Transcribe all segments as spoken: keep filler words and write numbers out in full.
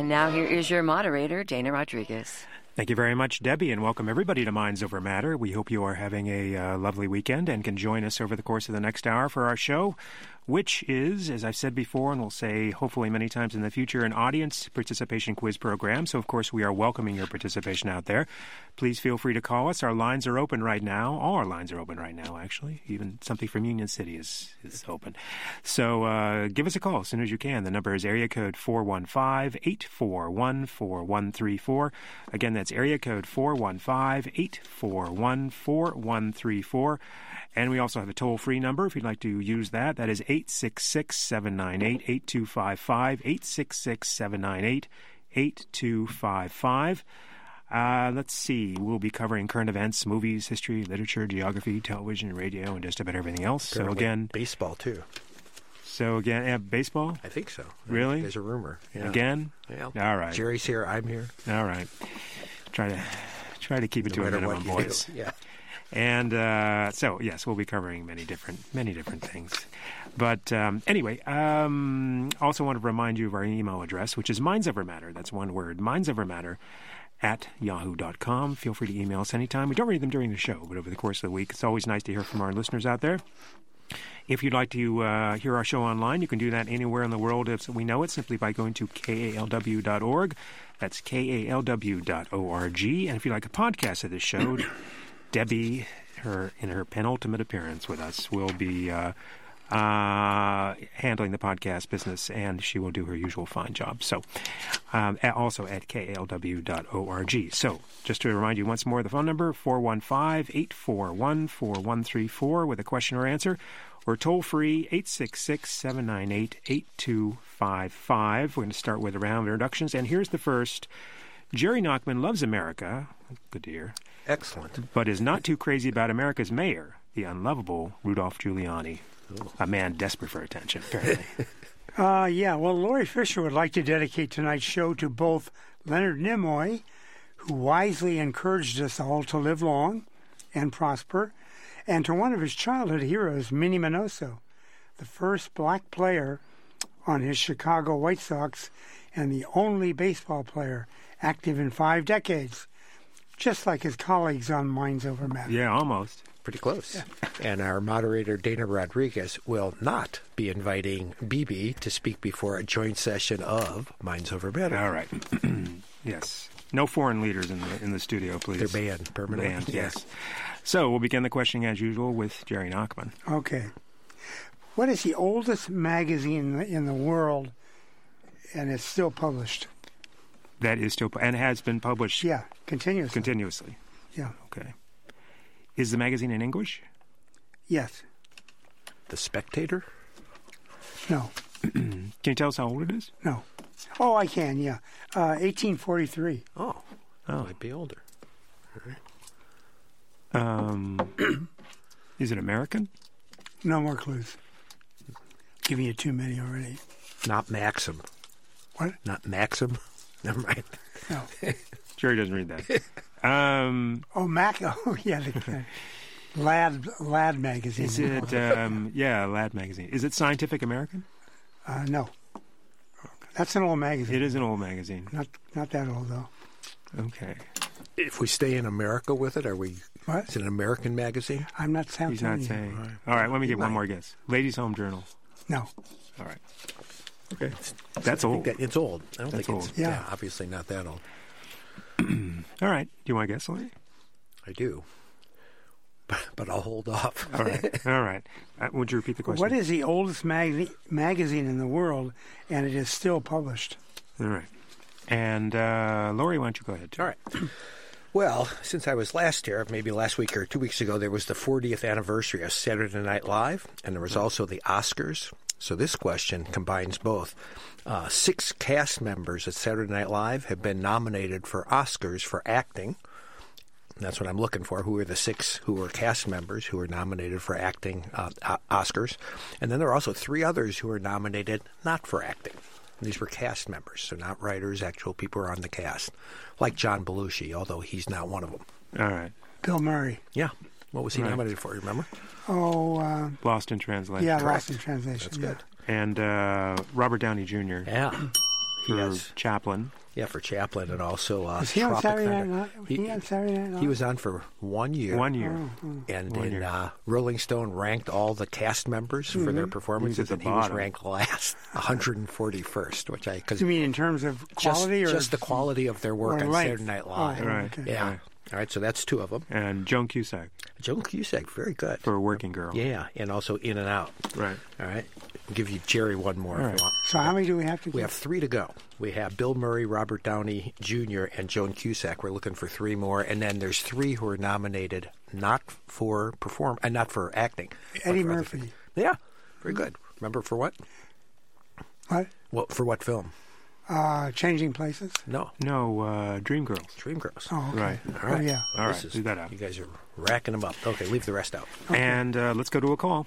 And now here is your moderator, Dana Rodriguez. Thank you very much, Debbie, and welcome everybody to Minds Over Matter. We hope you are having a uh, lovely weekend and can join us over the course of the next hour for our show, which is, as I've said before and will say hopefully many times in the future, an audience participation quiz program. So, of course, we are welcoming your participation out there. Please feel free to call us. Our lines are open right now. All our lines are open right now, actually. Even something from Union City is, is open. So uh, give us a call as soon as you can. The number is area code four one five, eight four one, four one three four. Again, that's area code four one five, eight four one, four one three four. And we also have a toll-free number if you'd like to use that. That is eight six six, seven nine eight, eight two five five, eight six six, seven nine eight, eight two five five. Uh, let's see. We'll be covering current events, movies, history, literature, geography, television, radio, and just about everything else. Apparently so again, baseball, too. So again, uh, baseball? I think so. Really? There's a rumor. Yeah. Again? Yeah. All right. Jerry's here. I'm here. All right. Try to, try to keep it No to a matter minimum, what you boys. do. Yeah. And uh, so, yes, we'll be covering many different many different things. But um, anyway, um, also want to remind you of our email address, which is mindsovermatter. That's one word, mindsovermatter at yahoo dot com. Feel free to email us anytime. We don't read them during the show, but over the course of the week, it's always nice to hear from our listeners out there. If you'd like to uh, hear our show online, you can do that anywhere in the world as we know it, simply by going to K A L W dot org. That's K A L W dot org. And if you'd like a podcast of this show, Debbie, her in her penultimate appearance with us, will be uh, uh, handling the podcast business, and she will do her usual fine job. So, um, at, also at K A L W dot org. So, just to remind you once more, the phone number, four one five, eight four one, four one three four with a question or answer, or toll-free, eight six six, seven nine eight, eight two five five. We're going to start with a round of introductions, and here's the first. Jerry Nachman loves America. Good to hear. Excellent. But is not too crazy about America's mayor, the unlovable Rudolph Giuliani. Ooh. A man desperate for attention, apparently. uh, yeah, well, Lori Fisher would like to dedicate tonight's show to both Leonard Nimoy, who wisely encouraged us all to live long and prosper, and to one of his childhood heroes, Minnie Minoso, the first black player on his Chicago White Sox and the only baseball player active in five decades. Just like his colleagues on Minds Over Matter. Yeah, almost. Pretty close. Yeah. And our moderator, Dana Rodriguez, will not be inviting B B to speak before a joint session of Minds Over Matter. All right. Yes. No foreign leaders in the in the studio, please. They're banned permanently. Banned, yes. So we'll begin the questioning as usual with Jerry Nachman. Okay. What is the oldest magazine in the world, and it's still published? That is still, and has been published. Yeah, continuously. Continuously. Yeah. Okay. Is the magazine in English? Yes. The Spectator? No. Can you tell us how old it is? No. Oh, I can, yeah. Uh, eighteen forty-three. Oh. Oh. Might be older. All right. Um, is it American? No more clues. Giving you too many already. Not Maxim. What? Not Maxim. Never mind. No. Jerry doesn't read that. Um, oh, Mac. Oh, yeah. The, Lad Lad magazine. Is it, um, yeah, Lad magazine. Is it Scientific American? Uh, no. That's an old magazine. It is an old magazine. Not not that old, though. Okay. If we stay in America with it, are we... What? Is it an American magazine? I'm not saying. He's not you. saying. All right. All right, let me get one more guess. Ladies' Home Journal. No. All right. Okay. That's I old. Think that, it's old. I don't That's think it's old. yeah. Yeah. obviously not that old. All right. Do you want to guess, Larry? I do. But, but I'll hold off. All right. All right. Uh, would you repeat the question? What is the oldest mag- magazine in the world, and it is still published? All right. And uh, Lori, why don't you go ahead? Too? All right. Well, since I was last here, maybe last week or two weeks ago, there was the fortieth anniversary of Saturday Night Live, and there was also the Oscars. So this question combines both. Uh, six cast members at Saturday Night Live have been nominated for Oscars for acting. That's what I'm looking for. Who are the six who were cast members who were nominated for acting uh, Oscars? And then there are also three others who were nominated not for acting. These were cast members, so not writers, actual people who are on the cast, like John Belushi, although he's not one of them. All right. Bill Murray. Yeah. What was he right. nominated for, remember? Oh, uh, Lost in Translation. Yeah, Correct. Lost in Translation. That's yeah. good. And uh, Robert Downey Junior Yeah. for Yes. Chaplin. Yeah, for Chaplin, and also uh, Was he on Tropic Saturday Night Thunder. Live? Was he, on Saturday Night Live? He was on for one year. One year. And One then year. uh, Rolling Stone ranked all the cast members for their performances, He was at and the he was bottom. ranked last, one hundred forty-first, which I because You mean in terms of just, quality or just the quality of their work or on length? Saturday Night Live. Oh, Right. okay. Yeah. Right. All right, so that's two of them. And Joan Cusack Joan Cusack, very good. for Working Girl. Yeah, and also In and Out. Right. All right, I'll give you Jerry one more. All if right. you want. So how many do we have to We get? have three to go. We have Bill Murray, Robert Downey Junior, and Joan Cusack. We're looking for three more, and then there's three who are nominated not for perform, and not for acting. but Eddie for other Murphy. things. Yeah, very good. Remember for what? What? What for? What film? Uh, Changing Places? No, No, uh, Dreamgirls. Dreamgirls. Oh, okay. Right. All right. Oh, yeah. All This right, leave that out. You guys are racking them up. Okay, leave the rest out. And uh, let's go to a call.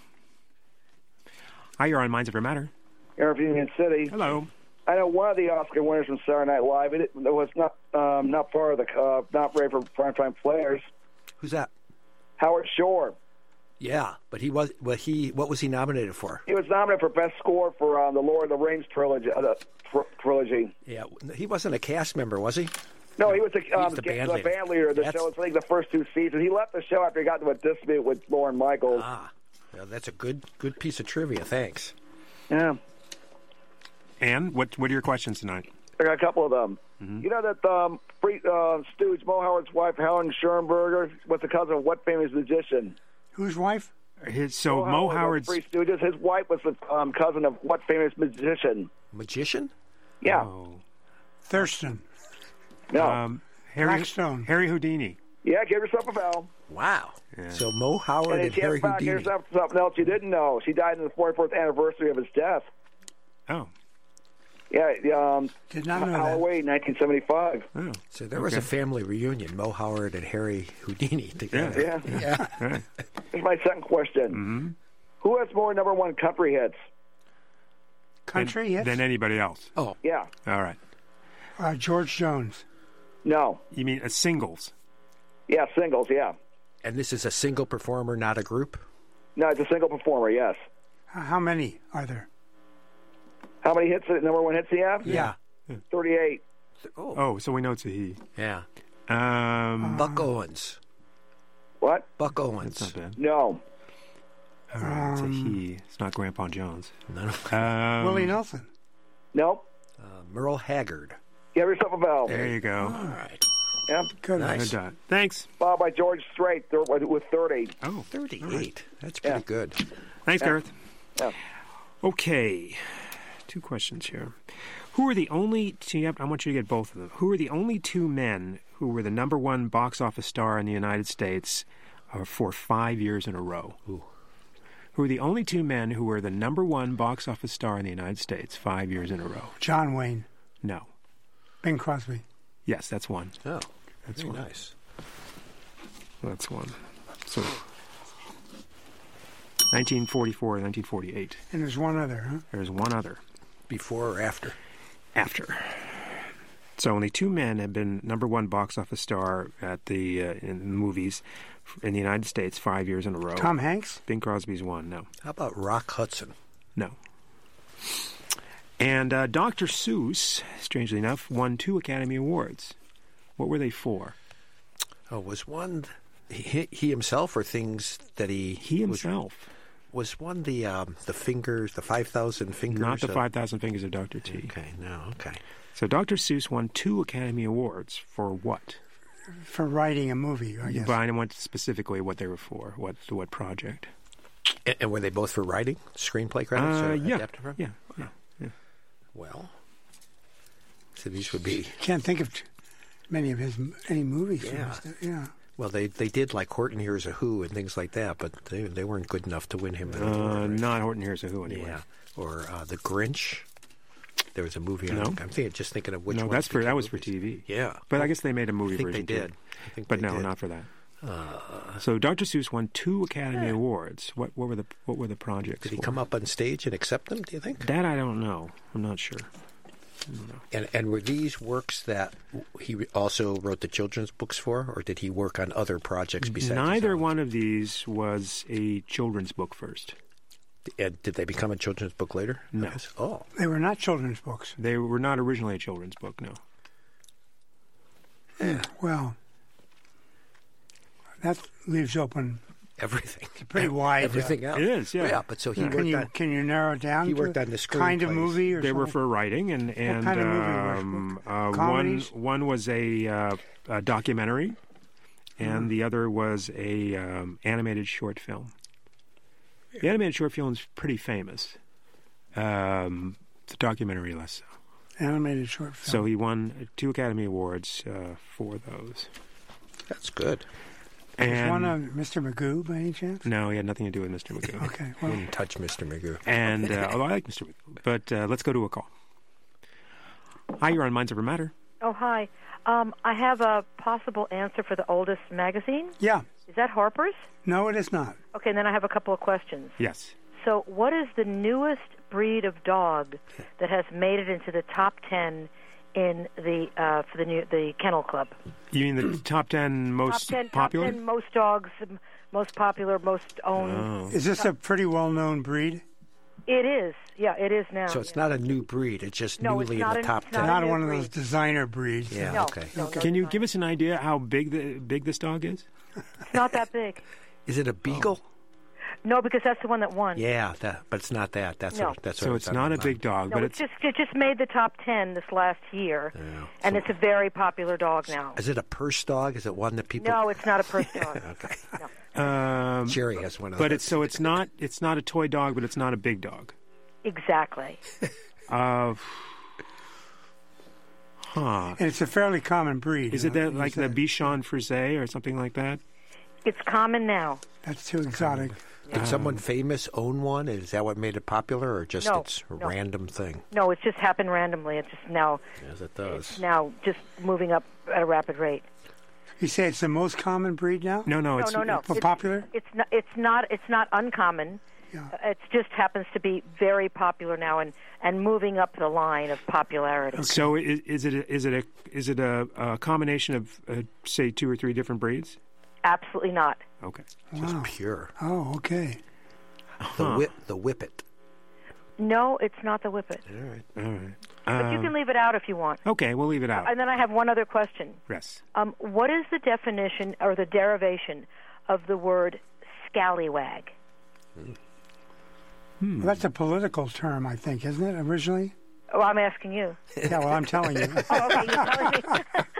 Hi, you're on Minds Over Matter. Air Union City. Hello. I know one of the Oscar winners from Saturday Night Live. It, it was not um, not part of the uh, not ready for primetime players. Who's that? Howard Shore. Yeah, but he was. What he? What was he nominated for? He was nominated for best score for um, the Lord of the Rings trilogy. Uh, the tr- trilogy. Yeah, he wasn't a cast member, was he? No, he was the, um, the the, band the leader. band leader of the That's- show. It's like the first two seasons. He left the show after he got into a dispute with Lorne Michaels. Ah, well, that's a good good piece of trivia. Thanks. Yeah, And what what are your questions tonight? I got a couple of them. Mm-hmm. You know that um, free, uh, Stooge Mo Howard's wife, Helen Schoenberger, was the cousin of what famous magician? Whose wife? His, so Mo Howard Howard's. was Three Stooges. His wife was the um, cousin of what famous magician? Magician? Yeah. Oh. Thurston. No. Um, Harry, Blackstone. Harry Houdini. Yeah, give yourself a bell. Wow. Yeah. So Mo Howard And and, if you Harry have back, Houdini. here's something else you didn't know. She died on the forty-fourth anniversary of his death. Oh. Yeah, um, Did not know that. Halloween, nineteen seventy-five. Oh. So there was a family reunion, Mo Howard and Harry Houdini together. Yeah. Yeah. Right. Here's my second question. Mm-hmm. Who has more number one country hits? Country, yes. Than anybody else. Oh, Yeah. All right. Uh, George Jones. No. You mean a singles? Yeah, singles, yeah. and this is a single performer, not a group? No, it's a single performer, yes. H- How many are there? How many hits, number one hits he have? Yeah. thirty-eight. Oh, Oh, so we know it's a he. yeah. Um, Buck Owens. What? Buck Owens. that's not bad. No. All right, it's a he. It's not Grandpa Jones. No, no. Um, Willie Nelson. Nope. Uh, Merle Haggard. Give yourself a bell. There you go. All right. Yeah. Good. Nice. Good done. Thanks. Followed by George Strait thir- with with thirty. Oh, thirty-eight. That's pretty Yeah. good. thanks, Gareth. Yeah. Okay, two questions here. Who are the only two, I want you to get both of them. Who are the only two men who were the number one box office star in the United States uh, for five years in a row? Ooh. Who are the only two men who were the number one box office star in the United States five years in a row? John Wayne. No. Bing Crosby. Yes, that's one. Oh, That's very one. nice. That's one. So, nineteen forty-four, nineteen forty-eight. And there's one other, huh? There's one other. Before or after? After. So only two men have been number one box office star at the uh, in the movies in the United States five years in a row. Tom Hanks. Bing Crosby's one. No, How about Rock Hudson? no. And uh, Doctor Seuss, strangely enough, won two Academy Awards. What were they for? Oh, was one he, he himself or things that he He was- himself, was, one the um, the fingers, the five thousand fingers? not the of- Five Thousand Fingers of Doctor T. Okay, no, okay. So Doctor Seuss won two Academy Awards for what? For writing a movie, I guess. But I don't want specifically what they were for. What what project? And, and were they both for writing, screenplay credits? Uh, or yeah, adapted from? yeah, yeah, yeah. Well, so these would be. Can't think of t- many of his m- any movies. from Yeah. his- yeah. Well, they they did like Horton Hears a Who and things like that, but they they weren't good enough to win him an award. Uh, right? not Horton Hears a Who anyway. Yeah, or uh, The Grinch. There was a movie. On, No. I'm thinking, just thinking of which. no, ones that's for became that was for movies. T V. Yeah, But I guess they made a movie I think they version. to did. it. I think But they no, did. not for that. So Doctor Seuss won two Academy Awards. What what were the what were the projects? Did he for? come up on stage and accept them? Do you think? That I don't know. I'm not sure. And and were these works that he also wrote the children's books for, or did he work on other projects besides? his Neither own? one of these was a children's book first. And did they become a children's book later? No. Yes. Oh. They were not children's books. They were not originally a children's book, no. Yeah. Well, that leaves open Everything. pretty wide. Everything uh, else. It is, yeah. Yeah, but so he Yeah. worked Can you on... can you narrow it down? He to worked on the kind of screenplays. movie, or They were something? for writing, and, and kind of movie was um, book? uh, one, Comedies? one was a, uh, a documentary, and Mm. the other was a um, animated short film. The animated short film is pretty famous. Um, the documentary less so. Animated short film. So he won two Academy Awards uh, for those. That's good. Was And one of Mister Magoo by any chance? no, he had nothing to do with Mister Magoo. Okay. Well, Wouldn't touch Mister Magoo. And uh, although I like Mister Magoo, but uh, let's go to a call. Hi, you're on Minds Over Matter. Oh, hi. Um, I have a possible answer for the oldest magazine. yeah. Is that Harper's? No, it is not. Okay, and then I have a couple of questions. Yes. So, what is the newest breed of dog that has made it into the top ten in the uh, for the new the Kennel Club? You mean the top ten most top ten, popular? top ten most dogs, um, most popular, most owned. Oh. Is this a pretty well-known breed? It is. Yeah, it is now. So it's yeah. not a new breed. It's just No, it's newly not in the a- top it's ten. not Not a one of breed. those designer breeds. Yeah, No, okay. no, no, Can you it's give not. us an idea how big the big this dog is? It's not that big. Is it a beagle? No, because that's the one that won. Yeah, that, but it's not that. That's No. what, that's So what it's on not my a big mind. dog, No, but it's it's just it just made the top ten this last year, Yeah. and it's a very popular dog now. Is it a purse dog? Is it one that people? No, it's not a purse dog. Okay. No. um, Jerry has one of but those. it's so it's not it's not a toy dog, but it's not a big dog. Exactly. Uh, huh. And it's a fairly common breed. Is it uh, that you like the said. Bichon Frise or something like that? It's common now. That's too exotic. Did someone famous own one? Is that what made it popular, or just No, it's a no. random thing? No, it's just happened randomly. It's just now As it does. it's now just moving up at a rapid rate. You say it's the most common breed now? No, no, it's no, no, no. Well, It's- popular? It's not. It's not. It's not uncommon. Yeah. Uh, It just happens to be very popular now, and, and moving up the line of popularity. So is, is it a, is it a is it a, a combination of uh, say two or three different breeds? Absolutely not. Okay. Just Wow. pure. Oh, okay. The Huh. whip, the whippet. No, it's not the whippet. All right. All right. But you Um, can leave it out if you want. okay, we'll leave it out. And then I have one other question. Yes. Um, what is the definition or the derivation of the word scallywag? Hmm. Well, that's a political term, I think, isn't it, originally? Oh, I'm asking you. Yeah, well, I'm telling you. Oh, okay, you're telling me.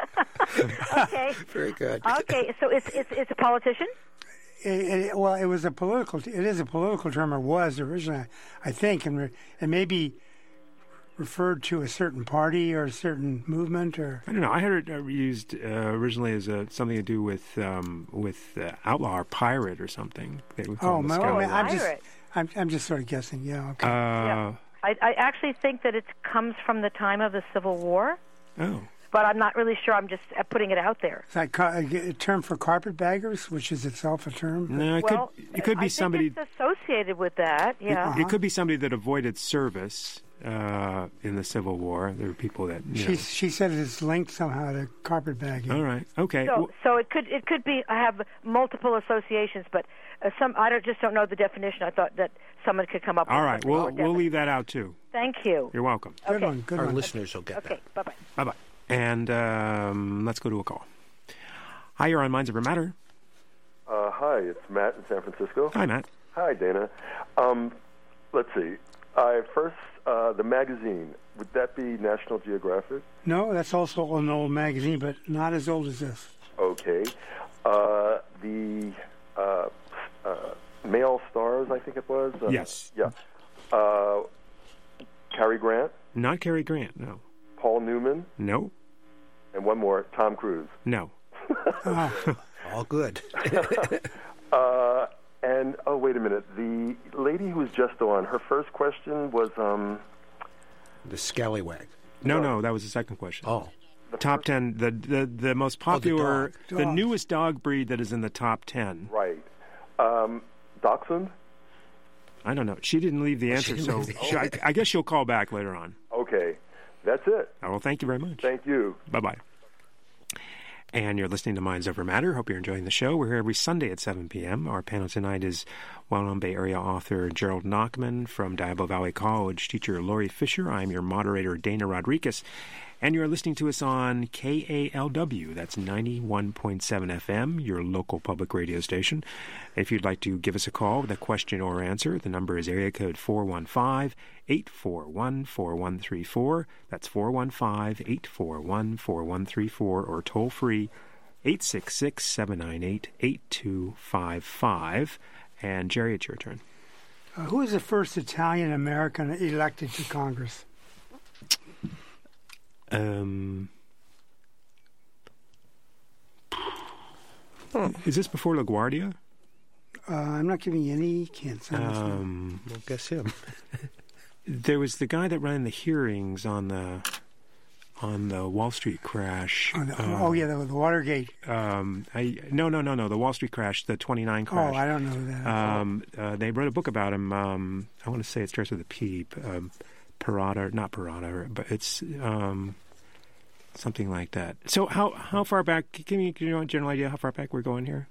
Okay. Very good. Okay, so it's it's it's a politician? It, it, well, it was a political. It is a political term, or was originally, I think, and re, it may be referred to a certain party or a certain movement, or I don't know. I heard it uh, used uh, originally as a, something to do with um, with uh, outlaw or pirate or something. They would call oh, them my, the oh, scallywag. I'm just, Pirate. I'm, I'm just sort of guessing. Yeah, okay. Uh, Yeah. I, I actually think that it comes from the time of the Civil War, Oh. but I'm not really sure. I'm just uh, putting it out there. Is that ca- a, a term for carpetbaggers, which is itself a term? No, it well, could it could be I somebody. think it's associated with that. Yeah. Uh-huh. It could be somebody that avoided service uh, in the Civil War. There were people that. You She, know. she said it's linked somehow to carpetbagging. All right. Okay. So, Well, so it could it could be I have multiple associations, but uh, some I don't just don't know the definition. I thought that someone could come up. all with right. something We'll more we'll definite. leave that out too. Thank you. You're welcome. Good Okay. one, good Our one. listeners will get Okay. Bye bye. Bye bye. And um, let's go to a call. Hi, you're on Minds Over Matter. Uh, hi, it's Matt in San Francisco. Hi, Matt. Hi, Dana. Um, let's see. I first uh, the magazine. Would that be National Geographic? No, that's also an old magazine, but not as old as this. Okay. Uh, the uh, uh, Male Stars, I think it was. Uh, Yes. Yeah. Uh, Cary Grant, Not Cary Grant. No. Paul Newman, No. and one more, Tom Cruise. No. Oh, all good. Uh, and oh, wait a minute. The lady who was just on, her first question was um, The scallywag. No. No. That was the second question. Oh, Top ten. The the the most popular, dog. the Dog. newest dog breed that is in the top ten. right. Um, Dachshund. I don't know. She didn't leave the she answer, didn't so leave the- she- I, I guess she'll call back later on. Okay, that's it. Oh, well, thank you very much. Thank you. Bye bye. And you're listening to Minds Over Matter. Hope you're enjoying the show. We're here every Sunday at seven p.m. Our panel tonight is well-known Bay Area author Gerald Nachman, from Diablo Valley College teacher Laurie Fisher. I'm your moderator, Dana Rodriguez. And you're listening to us on K A L W. That's ninety-one point seven F M, your local public radio station. If you'd like to give us a call with a question or answer, the number is area code four one five, eight four one, four one three four. That's four one five, eight four one, four one three four, or toll free eight six six, seven nine eight, eight two five five. And Jerry, it's your turn. Uh, who was the first Italian-American elected to Congress? Um, is this before LaGuardia? Uh, I'm not giving you any hints on this one. Um, Well, guess him. there was the guy that ran the hearings on the on the Wall Street crash. Oh, the, Uh, oh yeah, the, the Watergate. Um, I, no, no, no, no. The Wall Street crash, the twenty-nine crash. Oh, I don't know who that is. Um, uh, they wrote a book about him. Um, I want to say it starts with a P. Um, Parada, not Parada, but it's um, something like that. So, how how far back? Give me you know, a general idea how far back we're going here.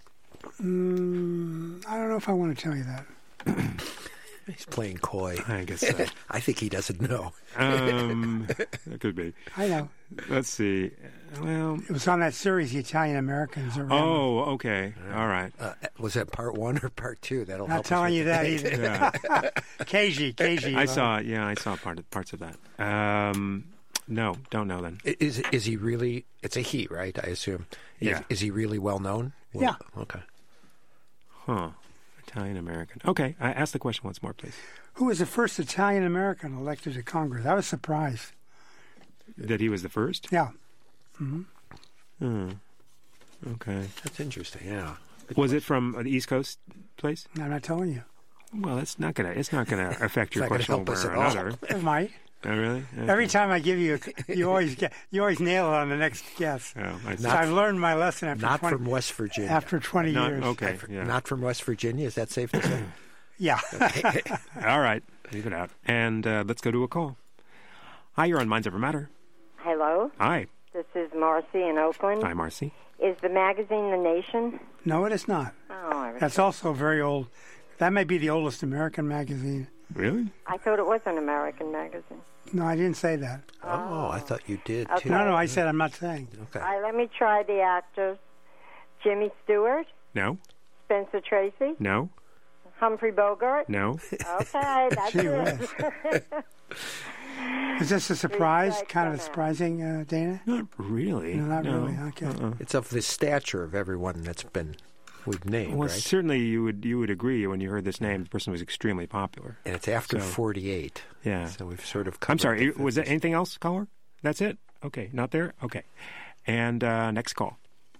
Mm, I don't know if I want to tell you that. He's playing coy. I guess so. I think he doesn't know. um, that could be. I know. Let's see. Well, It was on that series, The Italian Americans. that ran it. oh, okay, all right. Uh, was that part one or part two? That'll Not help us telling with you the that date. either. Yeah. K G, K G. I saw. Yeah, I saw part of, parts of that. Um, no, don't know then. Is is he really? It's a he, right? I assume. Is, Yeah. Is he really well known? Well, Yeah. Okay. Huh? Italian American. Okay, I ask the question once more, please. Who was the first Italian American elected to Congress? I was surprised. That he was the first. Yeah. Hmm. Okay. That's interesting. Yeah. Was it from the East Coast place? I'm not telling you. Well, it's not gonna. It's not gonna affect your It's not question gonna one help way us or at all. another. It might. Oh, really? Okay. Every time I give you, a, you always get, you always nail it on the next guess. Oh, I see. So I've learned my lesson after Not twenty, from West Virginia. after twenty Not- years. okay. Yeah. Not from West Virginia. Is that safe to say? Yeah. All right. Leave it out. And uh, let's go to a call. Hi, you're on Minds Over Matter. Hello, Hi. this is Marcy in Oakland. Hi, Marcy. Is the magazine The Nation? No, it is not. Oh, I, That's also very old. That may be the oldest American magazine. Really? I thought it was an American magazine. No, I didn't say that. Oh, I thought you did Okay. too. No, no, I said I'm not saying. Okay. All right, let me try the actors. Jimmy Stewart, No. Spencer Tracy, No. Humphrey Bogart. No. Okay, that's Gee it. Is this a surprise? strikes Kind of on a that. surprising, uh, Dana? Not really. No, not No. really. Okay. Uh-uh. It's of the stature of everyone that's been we've named, Well, right? certainly you would you would agree when you heard this name, the person was extremely popular. And it's after So- forty-eight. Yeah. So we've sort of. I'm covered sorry. the Was there fifties. anything else, caller? That's it? Okay. Not there? Okay. And uh, next call.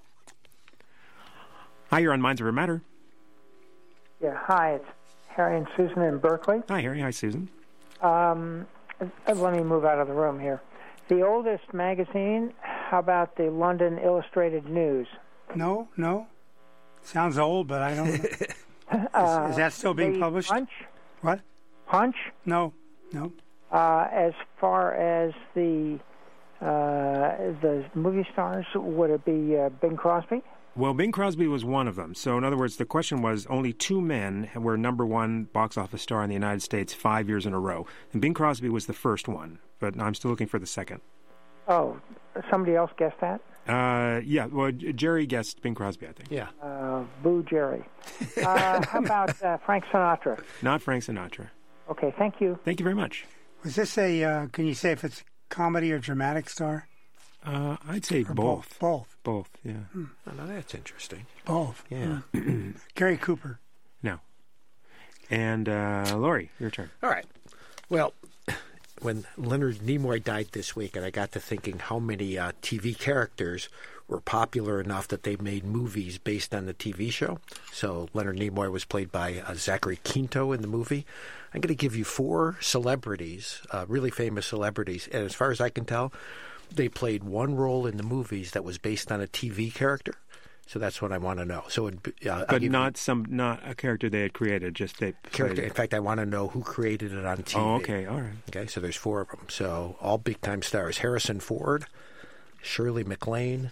Hi, you're on Minds Over Matter. Yeah, hi, it's Harry and Susan in Berkeley. Hi, Harry. Hi, Susan. Um, uh, let me move out of the room here. The oldest magazine, how about the London Illustrated News? No, no. Sounds old, but I don't know. Is, Uh, is that still being the published? Punch? What? Punch? No, no. Uh, as far as the uh, the movie stars, would it be uh, Bing Crosby? Well, Bing Crosby was one of them. So, in other words, the question was only two men were number one box office star in the United States five years in a row. And Bing Crosby was the first one, but I'm still looking for the second. Oh, somebody else guessed that? Uh, yeah, well, J- Jerry guessed Bing Crosby, I think. Yeah. Uh, boo, Jerry. Uh, how about uh, Frank Sinatra? Not Frank Sinatra. Okay, thank you. Thank you very much. Was this a, uh, can you say if it's comedy or dramatic star? Uh, I'd say Or both. Both. Both, yeah. Oh, now that's interesting. Both. Yeah. Mm. Gary Cooper. No. And uh, Laurie, your turn. All right. Well, when Leonard Nimoy died this week, and I got to thinking how many uh, T V characters were popular enough that they made movies based on the T V show. So Leonard Nimoy was played by uh, Zachary Quinto in the movie. I'm going to give you four celebrities, uh, really famous celebrities, and as far as I can tell, they played one role in the movies that was based on a T V character. So that's what I want to know. So, it'd be, uh, I'll But give not some, not a character they had created, just they you character. played In it. fact, I want to know who created it on T V. Oh, okay, all right. Okay, so there's four of them. So all big time stars: Harrison Ford, Shirley MacLaine,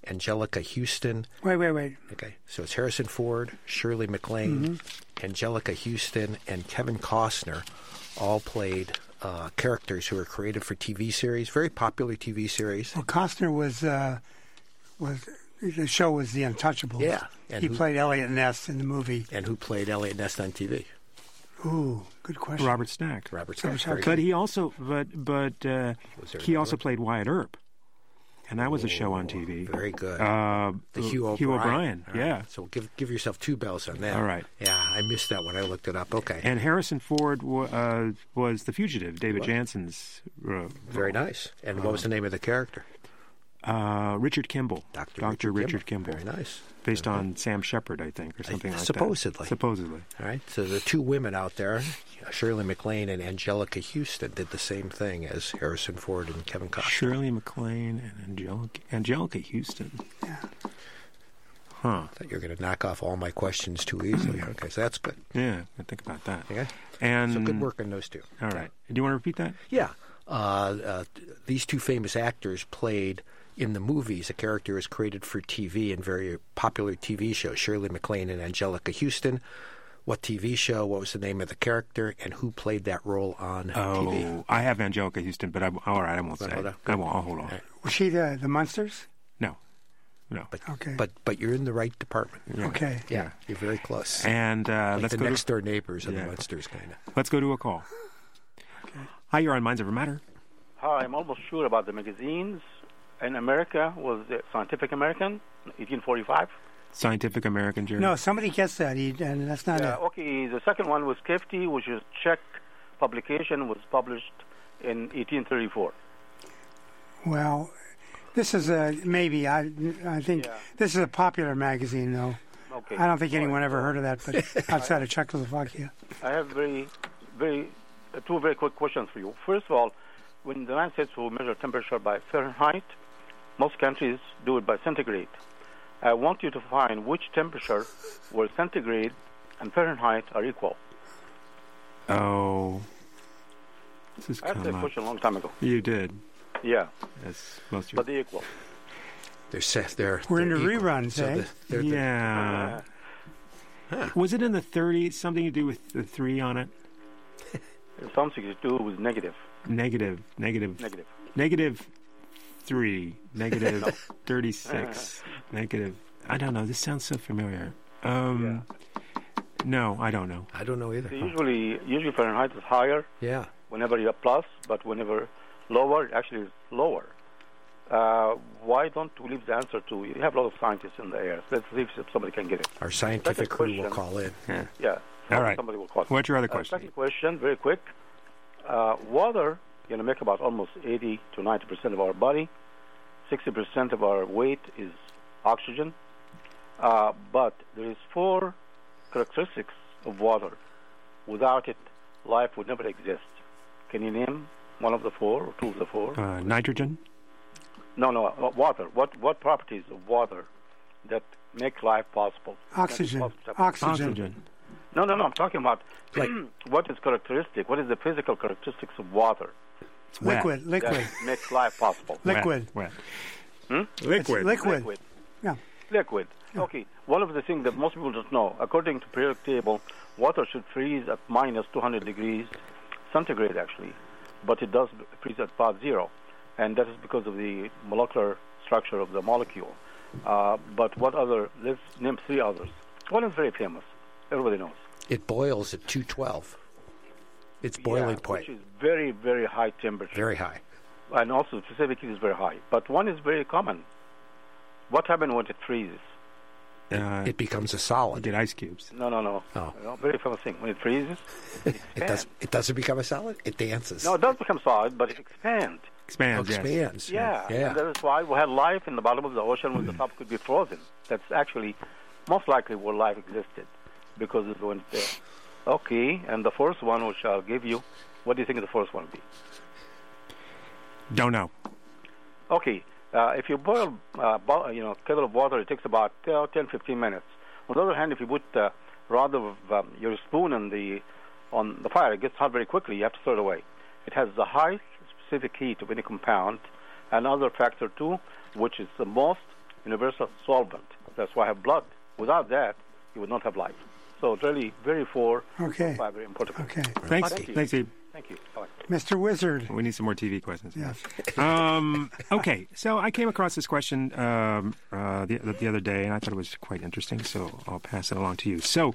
Angelica Houston. Wait, wait, wait. Okay, so it's Harrison Ford, Shirley MacLaine, Mm-hmm. Angelica Houston, and Kevin Costner all played uh, characters who were created for T V series, very popular T V series. Well, Costner was uh, was the show was The Untouchables. Yeah, and he who- played Elliot Ness in the movie. And who played Elliot Ness on T V? Ooh, good question. Robert Stack. Robert Robert Stack. Stack. But he also, but but uh, Was there he another also one? played Wyatt Earp, and that was a show on T V. Very good. Uh, The Hugh O'Brien. Hugh O'Brien. All right. Yeah. So give give yourself two bells on that. All right. Yeah, I missed that when I looked it up. Okay. And Harrison Ford w- uh, was the fugitive, David Jansen's. Uh, Very nice. And what was the name of the character? Uh, Richard Kimball. Doctor Doctor Richard Richard Kimball. Very nice. Based on Sam Shepard, I think, or something like supposedly. that. Supposedly. All right. So the two women out there, Shirley MacLaine and Angelica Houston, did the same thing as Harrison Ford and Kevin Costner. Shirley MacLaine and Angelica, Angelica Houston. Huh. Thought you were going to knock off all my questions too easily. Okay, so that's good. Yeah, I think about that. Okay. And So good work on those two. All right. Do you want to repeat that? Yeah. Uh, uh, these two famous actors played in the movies. A character was created for T V in very popular T V shows. Shirley MacLaine and Angelica Houston. What T V show? What was the name of the character? And who played that role on Oh, T V? I have Angelica Houston, but I, all right, I won't say. hold on. I won't. I'll hold on. Was she the the Munsters? No, no. But, Okay. but but you're in the right department. Okay. Yeah, you're very close. And uh, like let's the go next to door neighbors of Yeah. the Munsters, kind of. let's go to a call. Hi, you're on Minds Over Matter. Hi, I'm almost sure about the magazines. In America was the Scientific American, eighteen forty-five. Scientific American Journal. No, somebody gets that, he, and that's not Yeah, it. okay, the second one was Kefti, which is Czech publication, was published in eighteen thirty-four. Well, this is a maybe. I I think Yeah. this is a popular magazine, though. Okay. I don't think All anyone right. ever heard of that, but outside of Czechoslovakia. I have very, very, uh, two very quick questions for you. First of all, when the United States will measure temperature by Fahrenheit, most countries do it by centigrade. I want you to find which temperature where centigrade and Fahrenheit are equal. Oh, this has I asked come that up. question a long time ago. You did. Yeah, As most but of they're equal. They're set. They're We're they're into equal. reruns, So eh? the- they're the- Yeah. Was it in the thirties? Something to do with the three on it? Some sixty-two was negative. Negative, negative, Negative. negative three, negative thirty-six, negative. I don't know. This sounds so familiar. Um, No, I don't know. I don't know either. So usually, usually Fahrenheit is higher Yeah. whenever you're plus, but whenever lower, it actually is lower. Uh, why don't we leave the answer to? You have a lot of scientists in the air. Let's see if somebody can get it. Our scientific Second crew will question. call in. Yeah. Yeah. All right. Somebody will call. What's your other Uh, question? second question, very quick. Uh, water, you know, make about almost eighty to ninety percent of our body. sixty percent of our weight is oxygen. Uh, but there is four characteristics of water. Without it, life would never exist. Can you name one of the four or two of the four? Uh, nitrogen? No, no, uh, water. What what properties of water that make life possible? Oxygen. That is possible. Oxygen. Oxygen. No, no, no. I'm talking about Like- what is characteristic. What is the physical characteristics of water It's wet. Liquid. Liquid. that makes life possible? Wet, Liquid. Wet. Hmm? Liquid. Liquid. Liquid. Yeah. Liquid. Okay. One of the things that most people don't know, according to periodic table, water should freeze at minus two hundred degrees centigrade, actually, but it does freeze at about zero, and that is because of the molecular structure of the molecule. Uh, but what other? Let's name three others. One is very famous. Everybody knows. It boils at two twelve. Its boiling yeah, point. which is very, very high temperature. Very high. And also specific heat is very high. But one is very common. What happens when it freezes? Uh, It becomes a you solid. get ice cubes. No, no, no. Oh. You know, very famous thing. When it freezes, it It expands. does. It doesn't become a solid. It dances. No, it does become solid, but it expands. Expands, yes. expands. Yeah. Yeah. And that is why we had life in the bottom of the ocean when the top could be frozen. That's actually most likely where life existed because it went there. Okay, and the first one, which I'll give you, what do you think the first one will be? Don't know. Okay, uh, if you boil, uh, bo- you know, a kettle of water, it takes about uh, ten, fifteen minutes. On the other hand, if you put uh, rather of um, your spoon in the on the fire, it gets hot very quickly. You have to throw it away. It has the high specific heat of any compound. Another factor too, which is the most universal solvent. That's why I have blood. Without that, you would not have life. So it's really very four, Okay. five very important. Okay. Thanks, Thank you. thanks, Steve. Thank you. Bye. Mister Wizard. We need some more T V questions. Yes. Um, okay, so I came across this question um, uh, the, the other day, and I thought it was quite interesting, so I'll pass it along to you. So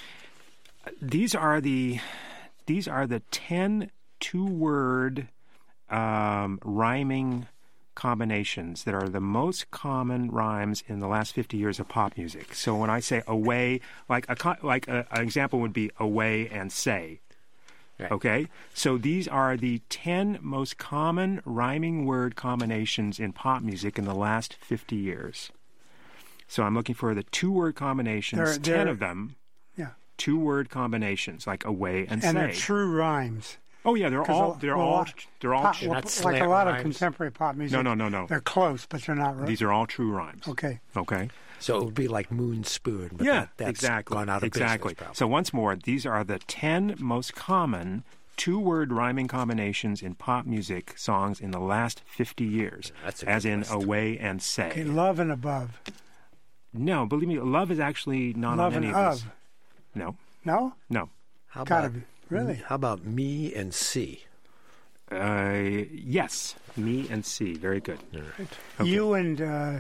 these are the these are the ten two-word um, rhyming combinations that are the most common rhymes in the last fifty years of pop music. So when I say away, like a co- like a, an example would be away and say. Right. Okay, so these are the ten most common rhyming word combinations in pop music in the last fifty years. So I'm looking for the two-word combinations, They're- ten they're- of them, Yeah. two-word combinations like away and, And say. they're true rhymes. Oh yeah, they're 'Cause all a- they're well, a all lot- they're all pop- tr- well, Not like a slant lot of rhymes. contemporary pop music. No, no, no, no. They're close, but they're not right. These are all true rhymes. Okay. Okay. So it would be like Moon Spoon, but yeah, that, that's exactly. gone out of exactly. business. Probably. So once more, these are the ten most common two-word rhyming combinations in pop music songs in the last fifty years, That's a as good in list. away and say. Okay, love and above. No, believe me, love is actually not Love on and any of these. of. No, No? no. How Gotta about be. Really? How about me and C? Uh, yes, me and C. Very good. All right. Okay. You and uh,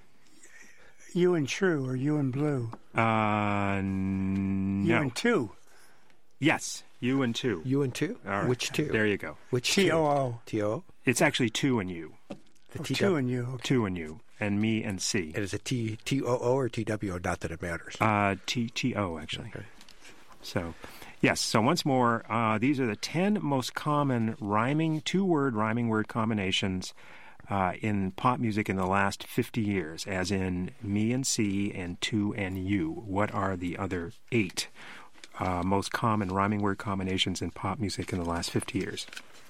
you and True or you and Blue. Uh, no. You and Two. Yes, you and two. You and two? All right. Which two? There you go. Which T two? O O. T O O? It's actually two and you. The Oh, T two and you. Okay. Two and you, and me and C. And is it T T O O or T W O? Not that it matters. Uh, T T O actually. Okay. So, yes. So once more, uh, these are the ten most common rhyming two-word rhyming word combinations uh, in pop music in the last fifty years, as in me and C and two and you. What are the other eight uh, most common rhyming word combinations in pop music in the last fifty years?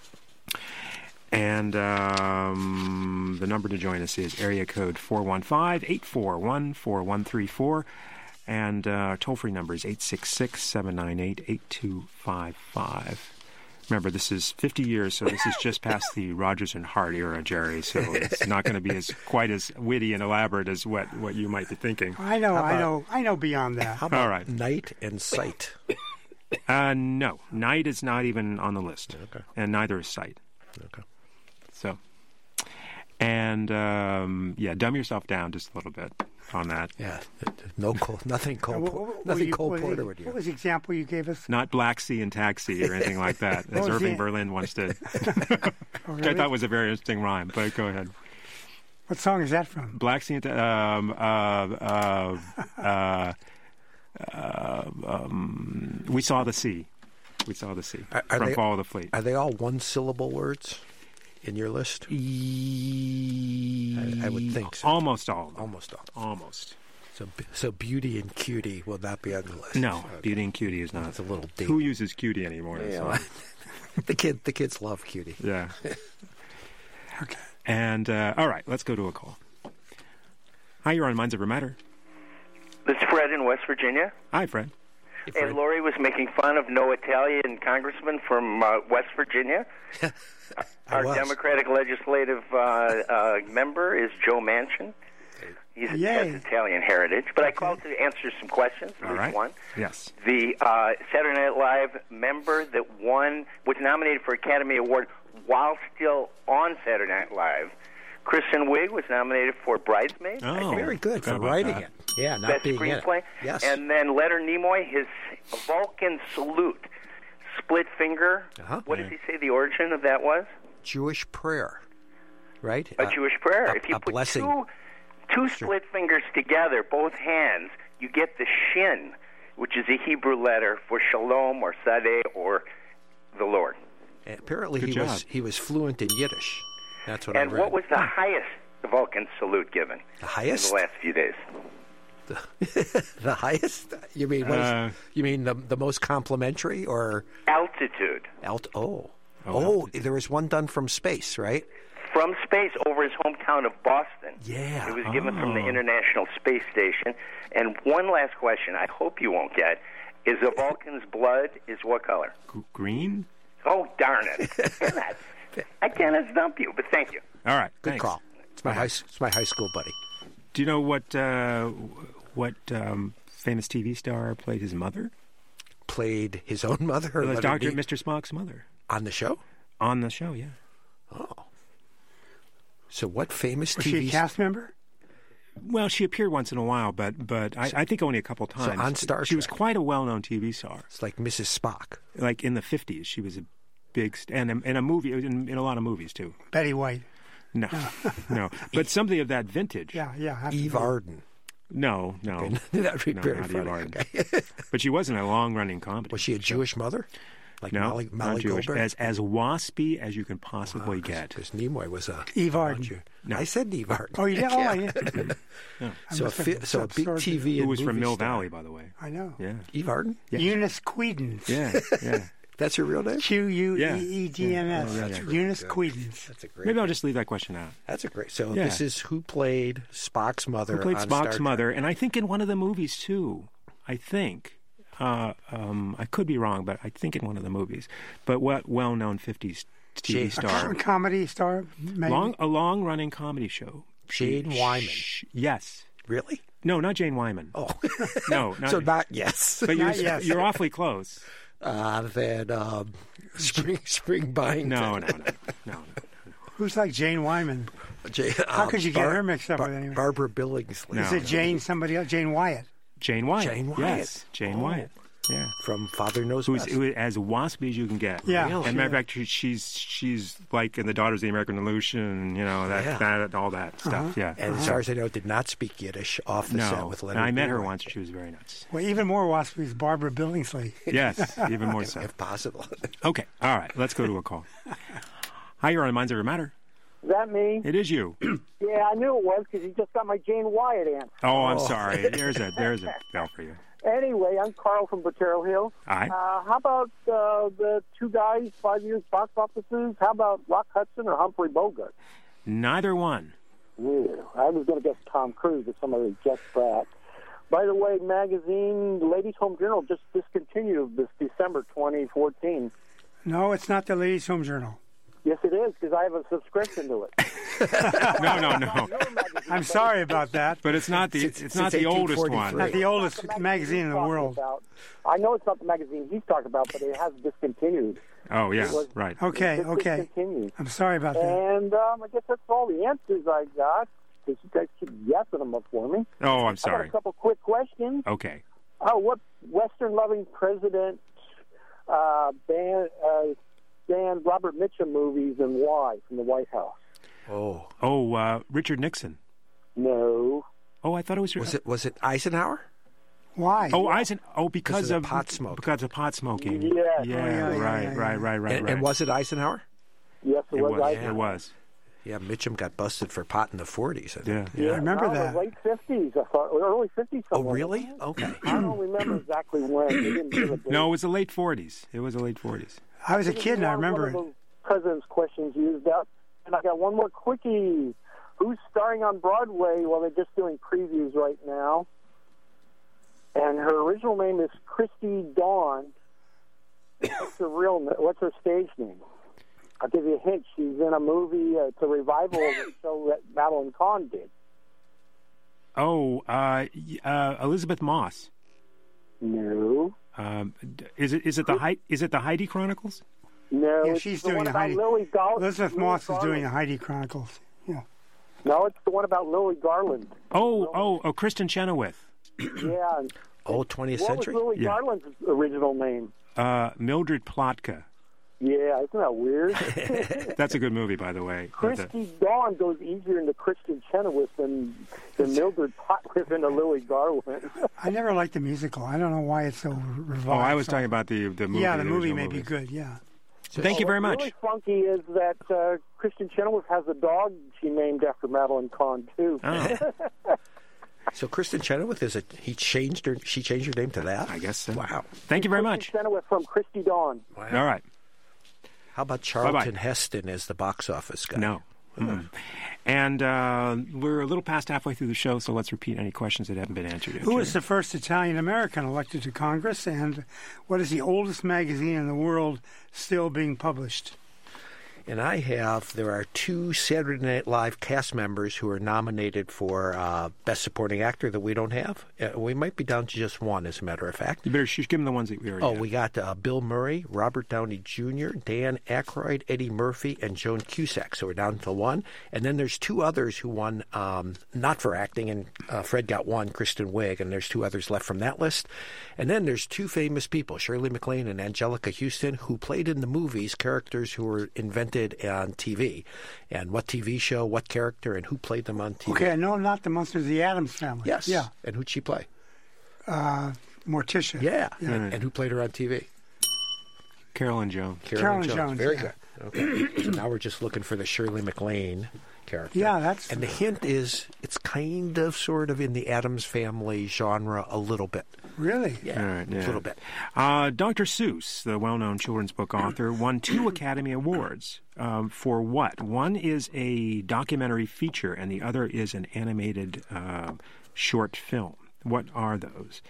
And um, the number to join us is area code four one five, eight four one, four one three four. And uh, toll-free number is eight six six, seven nine eight, eight two five five. Remember, this is fifty years, so this is just past the Rodgers and Hart era, Jerry, so it's not going to be as quite as witty and elaborate as what, what you might be thinking. I know, How I about- know, I know beyond that. How about All right. night and sight? Uh, no, night is not even on the list, Okay. and neither is sight. Okay. So, and um, yeah, dumb yourself down just a little bit on that. Yeah. No Cole, nothing Uh, Cole, what- Por- what- nothing what Cole was the- Porter would do. What was the example you gave us? Not Black Sea and Taxi or anything like that, as was Irving the- Berlin once did. Oh, Which I really? thought was a very interesting rhyme, but go ahead. What song is that from? Black Sea and Ta- um, uh, uh, uh, uh, um, We Saw the Sea. We Saw the Sea Are- are from they- Fall of the Fleet. Are they all one-syllable words in your list? I, I would think so. Almost all. of them. Almost all. Almost. So, so Beauty and Cutie will not be on the list. No, Okay. Beauty and Cutie is not. It's a little deep. Who uses Cutie anymore? in a Yeah, song? the kid, the kids love Cutie. Yeah. Okay. And uh, all right, let's go to a call. Hi, you're on Minds Over Matter. This is Fred in West Virginia. Hi, Fred. Hey, And Fred. Lori was making fun of no Italian congressman from uh, West Virginia. I Our was. Democratic legislative uh, uh, member is Joe Manchin. He's Yay. has Italian heritage. But I called to answer some questions. All There's right. one. Yes. The uh, Saturday Night Live member that won, was nominated for Academy Award while still on Saturday Night Live. Kristen Wiig was nominated for Bridesmaids. I Oh, think. Very good Forgot for about writing that. it. Yeah, not Best being in it. screenplay. Yes. And then Leonard Nimoy, his Vulcan salute, split finger. Uh-huh. What does he say the origin of that was? Jewish prayer, right? A Uh, Jewish prayer. a- if you a put blessing. two two Sure. split fingers together, both hands, you get the shin, which is a Hebrew letter for shalom or sadeh or the Lord. Apparently, Good he job. was he was fluent in Yiddish. That's what And I read. what was the highest Vulcan salute given the in highest? the last few days? The highest? You mean what is- Uh, you mean the the most complimentary or Altitude. alt? Oh, Oh, oh, altitude. there was one done from space, right? From space over his hometown of Boston. Yeah. It was given from the Oh. International Space Station. And one last question I hope you won't get is a Vulcan's blood is what color? G- green? Oh, darn it. Damn it. I can't stump you, but thank you. All right. Good thanks. call. It's my high s- it's my high school buddy. Do you know what uh, what um, famous T V star played his mother? Played his own mother? Or It was Leonard Doctor Nimoy? Mister Spock's mother. On the show? On the show, yeah. Oh. So what famous Was T V... she a cast member? Well, she appeared once in a while, but but I, I think only a couple times. on Star She was Trek. quite a well-known T V star. It's like Missus Spock. Like in the fifties, she was a big... St- and in, in a movie, in, in a lot of movies, too. Betty White. No, no. But something of that vintage. Yeah, yeah. Eve Arden. No, no. Okay. That would be no, very not funny. Eve Arden. Okay. But she was in a long-running comedy. Was she a Jewish mother? Like no, Molly, not Molly Jewish. Goldberg? As as waspy as you can possibly Wow, get. Because Nimoy was a... Eve Arden. Jew. No. I said Eve Arden. Oh, you did? Oh, I did. No. So, a, must have fi- so a big absorbed T V Who and was from movie Mill star. Valley, by the way. I know. Yeah. Eve Arden? Yeah. Eunice Quedens. Yeah, yeah. That's her real name? Q U Yeah. E E D N S. Yeah, yeah, yeah. Eunice Good. Quedens. That's a great Maybe I'll name. just leave that question out. That's a great... So Yeah. this is who played Spock's mother Who played on Spock's Star mother, and I think in one of the movies, too. I think. Uh, um, I could be wrong, but I think in one of the movies. But what well-known fifties T V Jane- A star. com- comedy star, maybe? Long, a long-running comedy show. Jane She- Wyman. sh- Yes. Really? No, not Jane Wyman. Oh. No, not so not yes. But you're, Not yes. you're awfully close. Uh, then um, Spring Spring Byington. No, no, no, no. no. Who's like Jane Wyman? Jane, How um, could you get Bar- her mixed up Bar- with anyone? Barbara Billingsley. No. Is it Jane somebody else? Jane Wyatt. Jane Wyatt. Jane Wyatt. Yes, Jane Oh. Wyatt. Yeah. From Father Knows Who's Best. who is as waspy as you can get. Yeah. Really? And matter of fact, she, she's she's like in the Daughters of the American Revolution, you know, that, Yeah. that all that stuff. Yeah. And as far as I know, did not speak Yiddish off the set no, with and Leonard I met her Nimoy. once. She was very nuts. Well, even more waspy is Barbara Billingsley. Yes, even more so. If possible. Okay, all right, let's go to a call. Hi, you're on Minds Over Matter. Is that me? It is you. Yeah, I knew it was because you just got my Jane Wyatt answer. Oh, I'm sorry. There's a there's a bell for you. Anyway, I'm Carl from Botero Hill. Hi. Uh, how about uh, the two guys, five years box offices? How about Rock Hudson or Humphrey Bogart? Neither one. Yeah, I was going to guess Tom Cruise, but somebody guessed that. By the way, magazine, the Ladies' Home Journal just discontinued this December twenty fourteen. No, it's not the Ladies' Home Journal. Yes, it is, because I have a subscription to it. No, no, no. I'm sorry about that. But it's not the Since- it's since not the oldest eighteen one. Not the oldest magazine in the Talking world. about. I know it's not the magazine he's talking about, but it has discontinued. Oh yeah, It was- right. Okay, It's okay. discontinued. I'm sorry about that. And um, I guess that's all the answers I got. Because you guys keep guessing them up for me. Oh, I'm I got sorry. a couple quick questions. Okay. Oh, what Western-loving president uh, banned, uh, banned Robert Mitchum movies and why from the White House? Oh. Oh, uh, Richard Nixon. No. Oh, I thought it was. Was it was it Eisenhower? Why? Oh, Eisen. Oh, because, Because of of the pot smoke. Because of pot smoking. Yes. Yeah, Oh, yeah, right, yeah, yeah, right, yeah. right, right, and, right. and was it Eisenhower? Yes, it, It was. was. I, It was. Yeah, Mitchum got busted for pot in the forties. I think. Yeah. I remember no, that. Late fifties, I thought, or early fifties. Oh, really? Okay. I don't remember exactly when. They didn't give a date. No, it was the late forties. It was the late forties. I was a This is kid and I one- remember one it. of the president's questions used up. And I got one more quickie. Who's starring on Broadway? Well, they're just doing previews right now. And her original name is Christy Dawn. What's her real? What's her stage name? I'll give you a hint. She's in a movie. Uh, it's a revival of a show that Madeline Kahn did. Oh, uh, y- uh, Elizabeth Moss. No. Um, d- is it is it the Hei- is it the Heidi Chronicles? No. Yeah, it's she's the doing one a about Heidi. Lily Gar- Elizabeth Lily Moss is doing Garland. the Heidi Chronicles. Yeah. No, it's the one about Lily Garland. Oh, oh, oh, Kristen Chenoweth. Yeah. and Oh, twentieth What century. was Lily Yeah. Garland's original name? Uh, Mildred Plotka. Yeah, isn't that weird? That's a good movie, by the way. Christy Dawn goes easier into Christian Chenoweth than, than Mildred Potcliffe into Lily Garland. I never liked the musical. I don't know why it's so revived. Oh, I was so- talking about the the movie. Yeah, the movie original may be movie. good, yeah. Thank you Oh, very what's much. really funky is that uh, Christian Chenoweth has a dog she named after Madeline Kahn, too. Oh, So Kristen Chenoweth is a he changed her. She changed her name to that. I guess so. Wow. Thank you very much. Christian Chenoweth from Christy Dawn. Wow. All right. How about Charlton Bye-bye. Heston as the box office guy? No. Mm. And uh, we're a little past halfway through the show, so let's repeat any questions that haven't been answered yet. Who was the first Italian American elected to Congress, and what is the oldest magazine in the world still being published? And I have, there are two Saturday Night Live cast members who are nominated for uh, Best Supporting Actor that we don't have. Uh, we might be down to just one, as a matter of fact. You better sh- give them the ones that we already Oh, have. we got uh, Bill Murray, Robert Downey Junior, Dan Aykroyd, Eddie Murphy, and Joan Cusack. So we're down to one. And then there's two others who won um, not for acting, and uh, Fred got one, Kristen Wiig, and there's two others left from that list. And then there's two famous people, Shirley MacLaine and Angelica Houston, who played in the movies characters who were invented on T V. And what T V show, what character, and who played them on T V. Okay, no, not the Monsters of the Addams Family. Yes. Yeah. And who'd she play? Uh, Morticia. Yeah. yeah. And, and who played her on T V? Carolyn Jones. Carolyn, Carolyn Jones. Jones, Very yeah. good. Okay. So now we're just looking for the Shirley MacLaine character. Yeah, that's... And the hint is it's kind of sort of in the Addams Family genre a little bit. Really? Yeah, All right, yeah. a little bit. Uh, Doctor Seuss, the well-known children's book author, won two Academy Awards. Um, for what? One is a documentary feature, and the other is an animated uh, short film. What are those?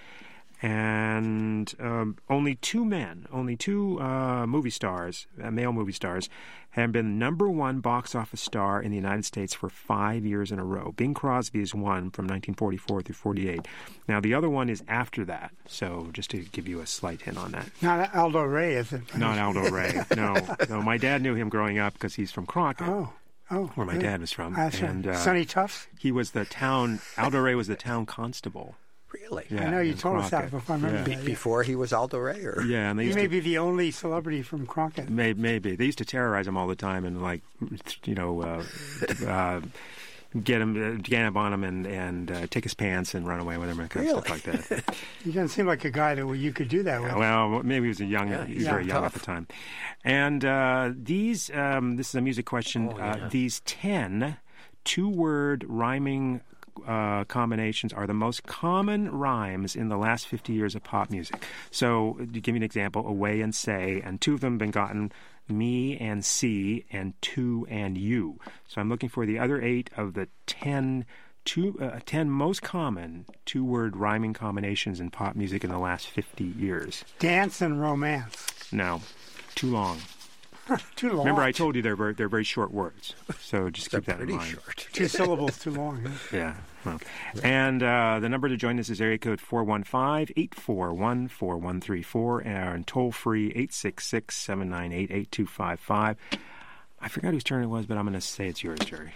And um, only two men, only two uh, movie stars, uh, male movie stars, have been number one box office star in the United States for five years in a row. Bing Crosby is one from nineteen forty-four through forty-eight. Now, the other one is after that, so just to give you a slight hint on that. Not Aldo Ray, is it? Not Aldo Ray, no. No, my dad knew him growing up because he's from Crockett. Oh. Oh, where my really? dad was from. That's and right. uh, Sonny Tufts? He was the town, Aldo Ray was the town constable. Really? Yeah, I know you in told us that Crockett. before. I remember Yeah. that. Be- before he was Aldo Ray? Or? Yeah, and they He used may to, be the only celebrity from Crockett. may, maybe. They used to terrorize him all the time and, like, you know, uh, uh, get him, uh, gab on him and, and uh, take his pants and run away with him and kind of stuff like that. He doesn't seem like a guy that you could do that with. Well, maybe he was a young, Yeah, he was yeah, very young tough. at the time. And uh, these, um, this is a music question, Oh, uh, yeah. these ten two-word rhyming uh, combinations are the most common rhymes in the last fifty years of pop music. So, to give you an example, away and say, and two of them have been gotten, me and see, and to and you. So I'm looking for the other eight of the ten Two, uh, ten most common two-word rhyming combinations in pop music in the last fifty years. Dance and romance. No, too long. Too long. Remember, I told you they're very, they're very short words, so just keep They're that in pretty mind. short. Two syllables too long. Huh? Yeah. Well. And uh, the number to join us is area code four one five, eight four one, four one three four and toll-free eight six six, seven nine eight, eight two five five. I forgot whose turn it was, but I'm going to say it's yours, Jerry.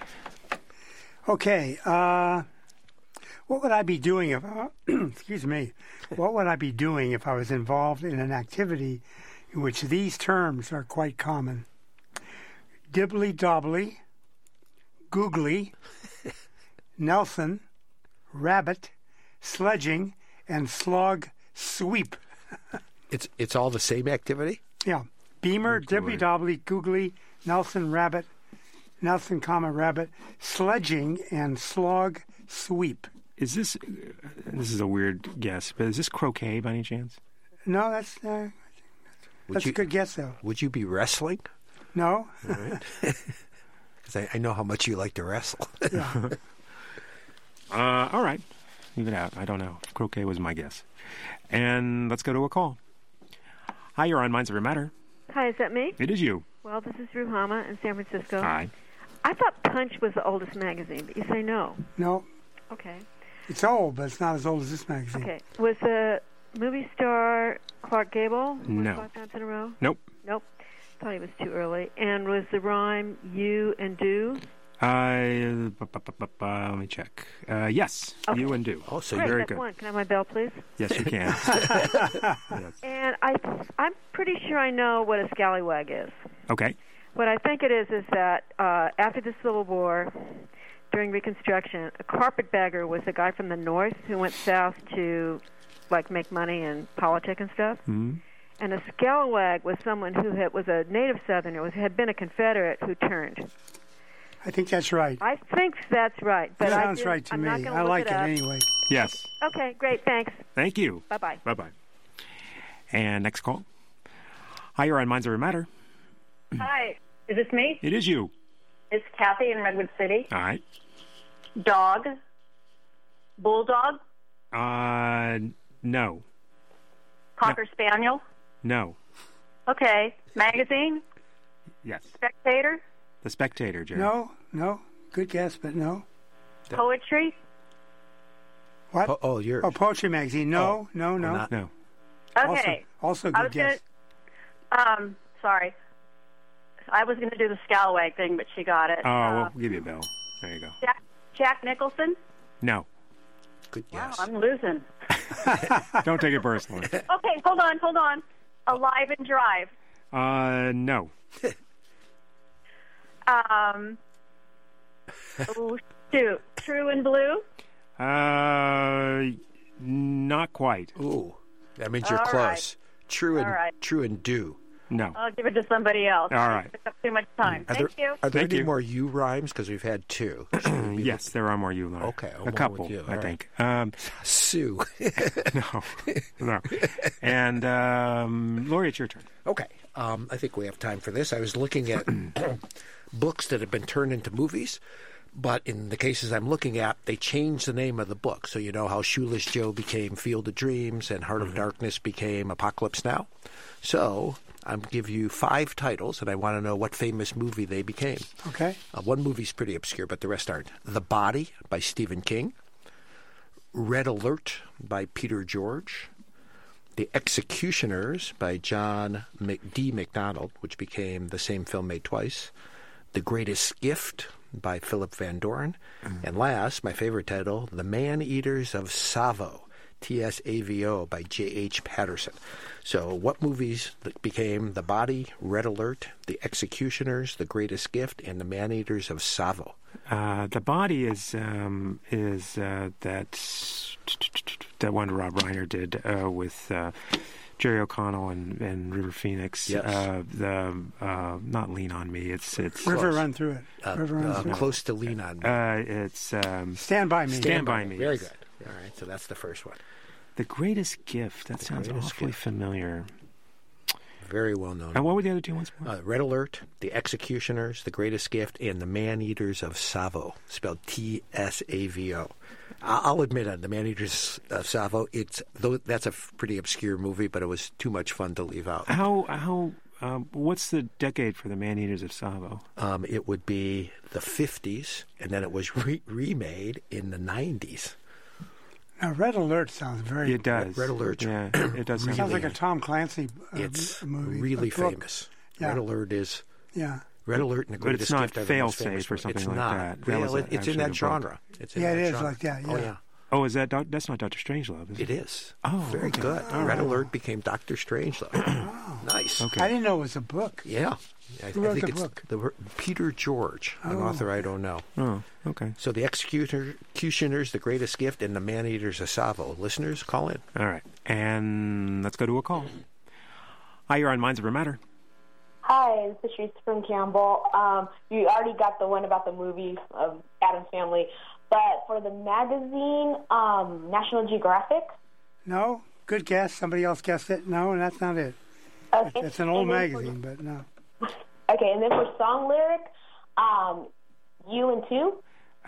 Okay. Uh, what would I be doing if, uh, excuse me, what would I be doing if I was involved in an activity in which these terms are quite common? Dibbly-dobbly, googly, Nelson, rabbit, sledging, and slog sweep. It's it's all the same activity? Yeah. Beamer, dibbly-dobbly, googly, Nelson, rabbit, Nelson, comma, rabbit, sledging, and slog sweep. Is this, uh, this is a weird guess, but is this croquet by any chance? No, that's uh, Would that's you, a good guess, though. Would you be wrestling? No. All right. Because I, I know how much you like to wrestle. Yeah. Uh, all right. Leave it out. I don't know. Croquet was my guess. And let's go to a call. Hi, you're on Minds Over Matter. Hi, is that me? It is you. Well, this is Ruhama in San Francisco. Hi. I thought Punch was the oldest magazine, but you say no. No. Okay. It's old, but it's not as old as this magazine. Okay. Was the movie star Clark Gable? No. Five times in a row? Nope. Nope. Thought he was too early. And was the rhyme you and do? Uh, bu- bu- bu- bu- bu- let me check. Uh, yes, Okay. you and do. Oh, so Great, very that's good. one. Can I have my bell, please? Yes, you can. Yes. And I, I'm pretty sure I know what a scallywag is. Okay. What I think it is is that uh, after the Civil War, during Reconstruction, a carpetbagger was a guy from the North who went south to, like, make money and politic and stuff. Mm-hmm. And a scallywag was someone who had, was a native Southerner, was, had been a Confederate who turned. I think that's right. I think that's right. But That I sounds did, right to I'm me. Not gonna I look like it, it up. anyway. Yes. Okay, great. Thanks. Thank you. Bye-bye. Bye-bye. And next call. Hi, you're on Minds Over Matter. Hi. Is this me? It is you. It's Kathy in Redwood City. All right. Dog. Bulldog. Uh, no. Cocker Spaniel. No. Okay. Magazine. Yes. Spectator? The Spectator, Jerry. No, no. Good guess, but no. Poetry? What? Po- oh, yours. Oh, Poetry Magazine. No, Oh. no, no. Oh, not- No. Okay. Also, also I good was guess. gonna, um, sorry. I was going to do the Scalawag thing, but she got it. Oh, Uh, we'll give you a bell. There you go. Jack, Jack Nicholson? No. Good Wow, guess. I'm losing. Don't take it personally. Okay, hold on, hold on. Alive and Drive. Uh, no. Um, oh, shoot. True and Blue? Uh, not quite. Ooh, that means you're All close. right. True and All right. true and do. No. I'll give it to somebody else. All right. Took up too much time. Are Thank there, you. Are there Thank any you. more you rhymes? Because we've had two. Yes, there are more you learn. Okay, I'll a go couple, with you. I All think. Um, Sue. no, no. And um, Lori, it's your turn. Okay. Um, I think we have time for this. I was looking at books that have been turned into movies, but in the cases I'm looking at, they changed the name of the book. So you know how Shoeless Joe became Field of Dreams and Heart of Darkness became Apocalypse Now? So I'll give you five titles, and I want to know what famous movie they became. Okay. Uh, one movie's pretty obscure, but the rest aren't. The Body by Stephen King. Red Alert by Peter George. The Executioners by John Mc- D. MacDonald, which became the same film made twice. The Greatest Gift by Philip Van Doren. Mm-hmm. And last, my favorite title, The Man-Eaters of Tsavo, T S A V O, by J H Patterson. So what movies that became The Body, Red Alert, The Executioners, The Greatest Gift, and The Man-Eaters of Tsavo? Uh, the Body is um, is uh, that that one Rob Reiner did uh, with uh, Jerry O'Connell and, and River Phoenix. Yes. Uh, the uh, not Lean on Me. It's it's River Run Through It. Uh, River Run uh, Through Close to Lean on Me. uh, it's um, Stand By Me. Stand by Me. Very good. All right, so that's the first one. The Greatest Gift. That The sounds Greatest awfully Gift. familiar. Very well known. And what were the other two ones? Uh, Red Alert, The Executioners, The Greatest Gift, and The Man-Eaters of Tsavo, spelled T S A V O. I- I'll admit on The Man-Eaters of Tsavo, it's though that's a f- pretty obscure movie, but it was too much fun to leave out. How how um, what's the decade for the Man-Eaters of Tsavo? Um, it would be the fifties, and then it was re- remade in the nineties. Now, Red Alert sounds very... It does. Red Alert. Yeah, it does. Sounds sound like a Tom Clancy uh, It's movie. really a book. famous. Yeah. Red Alert is... Yeah. Red Alert and The But it's Greatest not Gift are the most fail-safe famous or ones. something it's like not. that. That Well, was it, it's in actually a that book. genre. It's in Yeah, that it is genre. like that, Oh, yeah. yeah. Oh, is that doc- that's not Doctor Strangelove? Is It it? is. Oh, very okay. good. All Red right. Alert became Doctor Strangelove. Nice. Okay. I didn't know it was a book. Yeah. I, Who I wrote think the it's book? the Peter George, an Oh. author I don't know. Oh, okay. So the Executioner- Executioners, The Greatest Gift, and The Man-Eaters of Tsavo. Listeners, call in. All right, and let's go to a call. Hi, you're on Minds Over Matter. Hi, this is Patrice from Campbell. Um, you already got the one about the movies of Addams Family, but for the magazine, um, National Geographic. No? Good guess. Somebody else guessed it. No, that's not it. Okay. It's, it's an old And then for- magazine, but no. Okay, and then for song lyric, um, You and Two.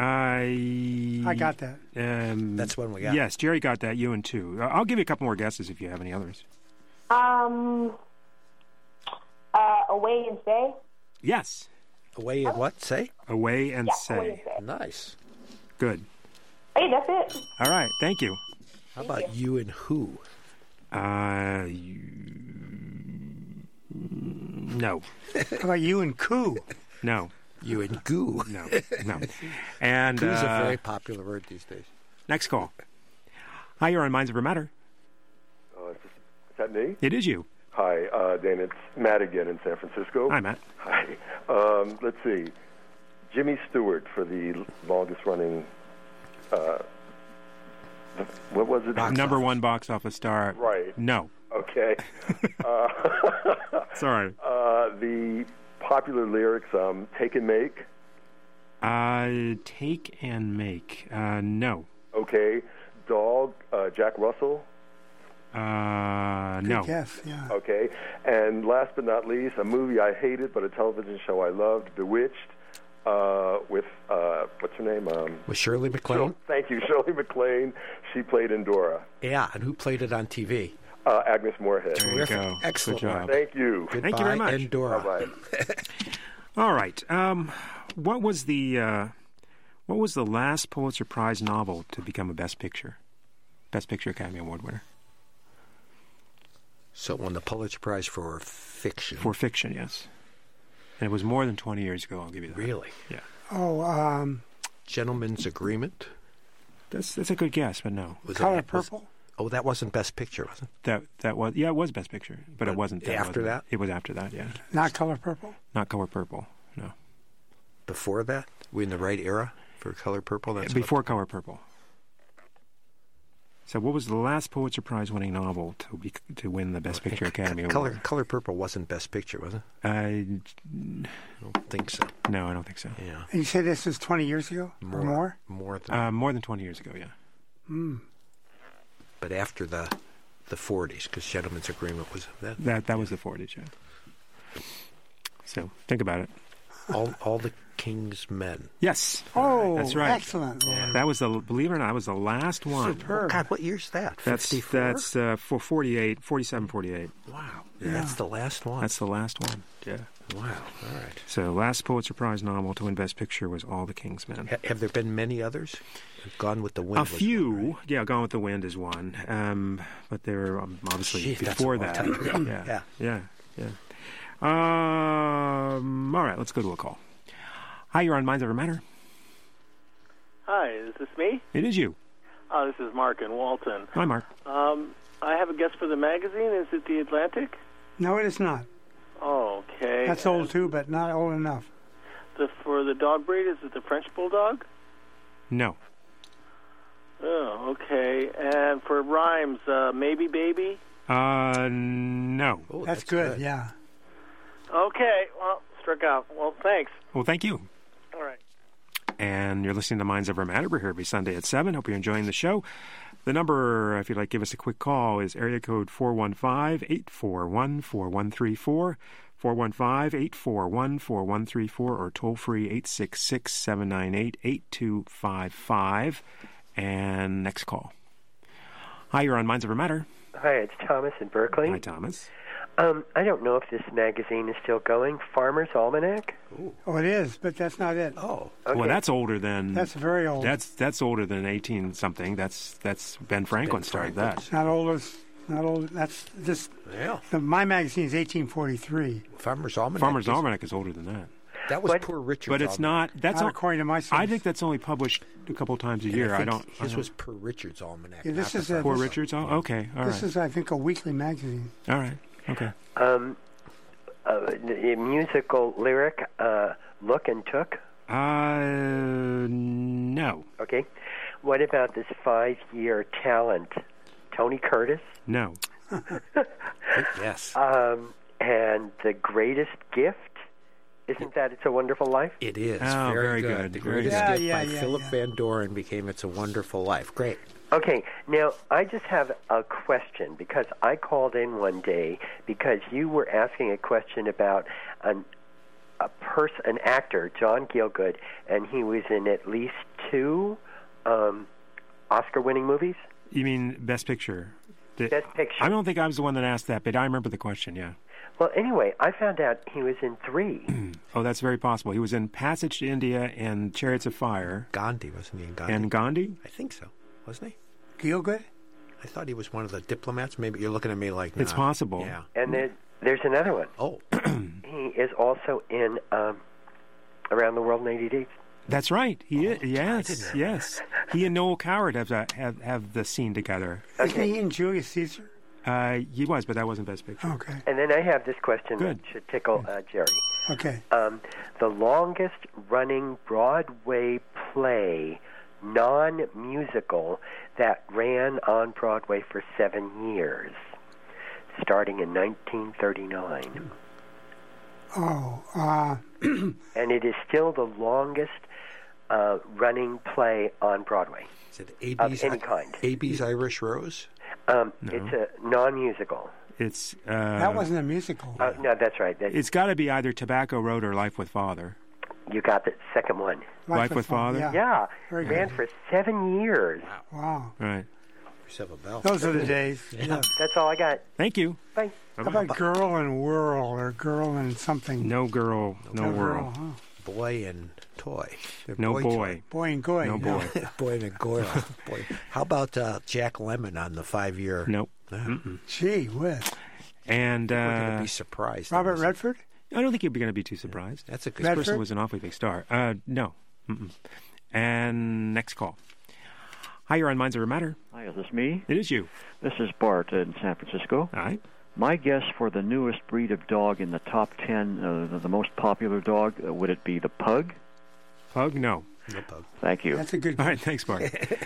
I I got that. Um, That's one we got. Yes, Jerry got that. You and two. Uh, I'll give you a couple more guesses if you have any others. Um, uh, Away and Say. Yes. Away and what? Say? Away and Yeah, say. Away and Say. Nice. Good. Hey, that's it. All right. Thank you. How about you and who? Uh, you... No. How about you and Coo? No. You and goo. No. No. And Goo's uh, a very popular word these days. next call. Hi, you're on Minds Over Matter. Uh, is, this, is that me? It is you. Hi, uh, Dan. It's Matt again in San Francisco. Hi, Matt. Hi. Um, let's see. Jimmy Stewart for the longest-running. Uh, what was it? Number one box office star. Right. No. Okay. uh, Sorry. Uh, the popular lyrics, um, "Take and Make." Uh, take and make. Uh, no. Okay. Dog, uh, Jack Russell. Uh, no. Yes, yeah. Okay. And last but not least, a movie I hated, but a television show I loved, Bewitched, uh, with, uh, what's her name? Um, With Shirley MacLaine? Shirley- thank you, Shirley MacLaine. She played Endora. Yeah, and who played it on T V? Uh, Agnes Moorehead. There you go. Excellent. Good job. Thank you. Goodbye, Thank you very much. Endora. Bye-bye. All right. Um, what was the uh, what was the last Pulitzer Prize novel to become a Best Picture? Best Picture Academy Award winner. So it won the Pulitzer Prize for fiction. For fiction, yes. And it was more than twenty years ago, I'll give you that. Really? Yeah. Oh, um, Gentleman's Agreement. That's that's a good guess, but no. Was Color it, was- Purple? oh, that wasn't Best Picture, was it? That that was yeah, it was Best Picture, but, But it wasn't that, after wasn't that? It? It was after that, yeah. Not Color Purple? Not Color Purple, no. Before that? We in the right era for Color Purple? That's Before Color Purple. So what was the last Pulitzer Prize winning novel to be, to win the Best Picture Academy Award? Color, Color Purple wasn't Best Picture, was it? I don't think so. No, I don't think so. Yeah. And you say this was twenty years ago More. or more? More than. Uh, more than twenty years ago, yeah. Mm. But after the the forties, because Gentleman's Agreement was that. That that was the forties, yeah. So think about it. All all the King's Men. Yes. Oh, that's right. excellent. Yeah. That was the believe it or not, that was the last one. Superb. God, what year's that? That's fifty-four? that's uh, for forty-eight, forty-seven, forty-eight. Wow. Yeah. That's the last one. That's the last one. Yeah. Wow. All right. So last Pulitzer Prize novel to win Best Picture was All the King's Men. Ha- have there been many others? Gone with the Wind. A was few, one, right? yeah. Gone with the Wind is one, um, but there were um, obviously Gee, that's before a long that. time ago. yeah, Yeah. yeah, yeah. Um, all right, let's go to a call. Hi, you're on Minds Over Matter. Hi, is this me? It is you. Oh, this is Mark in Walton. Hi, Mark. Um, I have a guess for the magazine. Is it The Atlantic? No, it is not. Oh, okay. That's old too, but not old enough. The, for the dog breed, is it the French Bulldog? No. Oh, okay. And for rhymes, uh, Maybe Baby? Uh, no. Oh, that's, that's good, good, yeah. Okay, well, struck out. Well, thanks. Well, thank you. All right. And you're listening to Minds Over Matter. We're here every Sunday at seven. Hope you're enjoying the show. The number, if you'd like to give us a quick call, is area code four one five, eight four one, four one three four, four one five, eight four one, four one three four, or toll-free eight six six, seven nine eight, eight two five five. And next call. Hi, you're on Minds Over Matter. Hi, it's Thomas in Berkeley. Hi, Thomas. Um, I don't know if this magazine is still going. Farmer's Almanac? Ooh. Oh, it is, but that's not it. Oh. Okay. Well, that's older than... That's very old. That's that's older than eighteen-something. That's that's Ben Franklin Ben started Franklin. that. Not old as... Not old. That's just... Yeah. The, my magazine is eighteen forty-three. Farmer's Almanac. Farmer's is, Almanac is older than that. That was What? Poor Richard's But it's Almanac. not... That's Not al- according to my source. I think that's only published a couple times a And year. I, I, think don't... I His don't- was Per Richard's Almanac. Yeah, this not is the a- Poor Farmer's Richard's? Oh, okay. All this right. is, I think, a weekly magazine. All right. Okay. Um, uh, the musical lyric, uh, Look and Took? Uh, no. Okay. What about this five-year talent? Tony Curtis? No. Yes. Um, and The Greatest Gift? Isn't that It's a Wonderful Life? It is. Oh, very, very good. good. The Very Greatest good. Gift Yeah, by yeah, yeah, Philip yeah. Van Doren became It's a Wonderful Life. Great. Okay, now I just have a question because I called in one day because you were asking a question about an a person, an actor, John Gielgud, and he was in at least two um, Oscar-winning movies. You mean Best Picture? The- Best Picture. I don't think I was the one that asked that, but I remember the question, yeah. Well, anyway, I found out he was in three. Oh, that's very possible. He was in Passage to India and Chariots of Fire. Gandhi, wasn't he in Gandhi? And Gandhi? I think so. Wasn't he? Gielgud? I thought he was one of the diplomats. Maybe you're looking at me like... It's nah. possible. Yeah. And there, there's another one. Oh. He is also in um, Around the World in eighty days. That's right. He Oh, is. Yes, yes. He and Noel Coward have, uh, have have the scene together. Isn't he in Julius Caesar? Uh, he was, but that wasn't Best Picture. Okay. And then I have this question Good. that should tickle uh, Jerry. Okay. Um, the longest running Broadway play, non-musical, that ran on Broadway for seven years, starting in nineteen thirty-nine. Oh, uh... and it is still the longest uh, running play on Broadway. Is it A of B's any kind. A B's Irish Rose? Um, No. It's a non-musical. It's uh, that wasn't a musical. Uh, no, that's right. That, It's got to be either Tobacco Road or Life with Father. you got the second one. Life with Father? Yeah. Yeah, Very ran good. for seven years. Wow. Right. Just have a bell. Those are the days. Yeah. Yeah. That's all I got. Thank you. Bye. How about girl and whirl or girl and something? No girl, no, No whirl. girl, huh? Boy and toy. They're No boy. boy. toy. Boy and goy. No boy. Boy and a goyle. Boy. How about uh, Jack Lemmon on the five-year? Nope. Mm-mm. Gee whiz. And We're going uh, to be surprised. Robert Redford? I don't think you're going to be too surprised. That's a good This person Redford? was an awfully big star. Uh, no. Mm-mm. And next call. Hi, you're on Minds Over Matter. Hi, is this me? It is you. This is Bart in San Francisco. All right. My guess for the newest breed of dog in the top ten, uh, the, the most popular dog, uh, would it be the pug? Pug? No. No pug. Thank you. That's a good All right, thanks, Bart.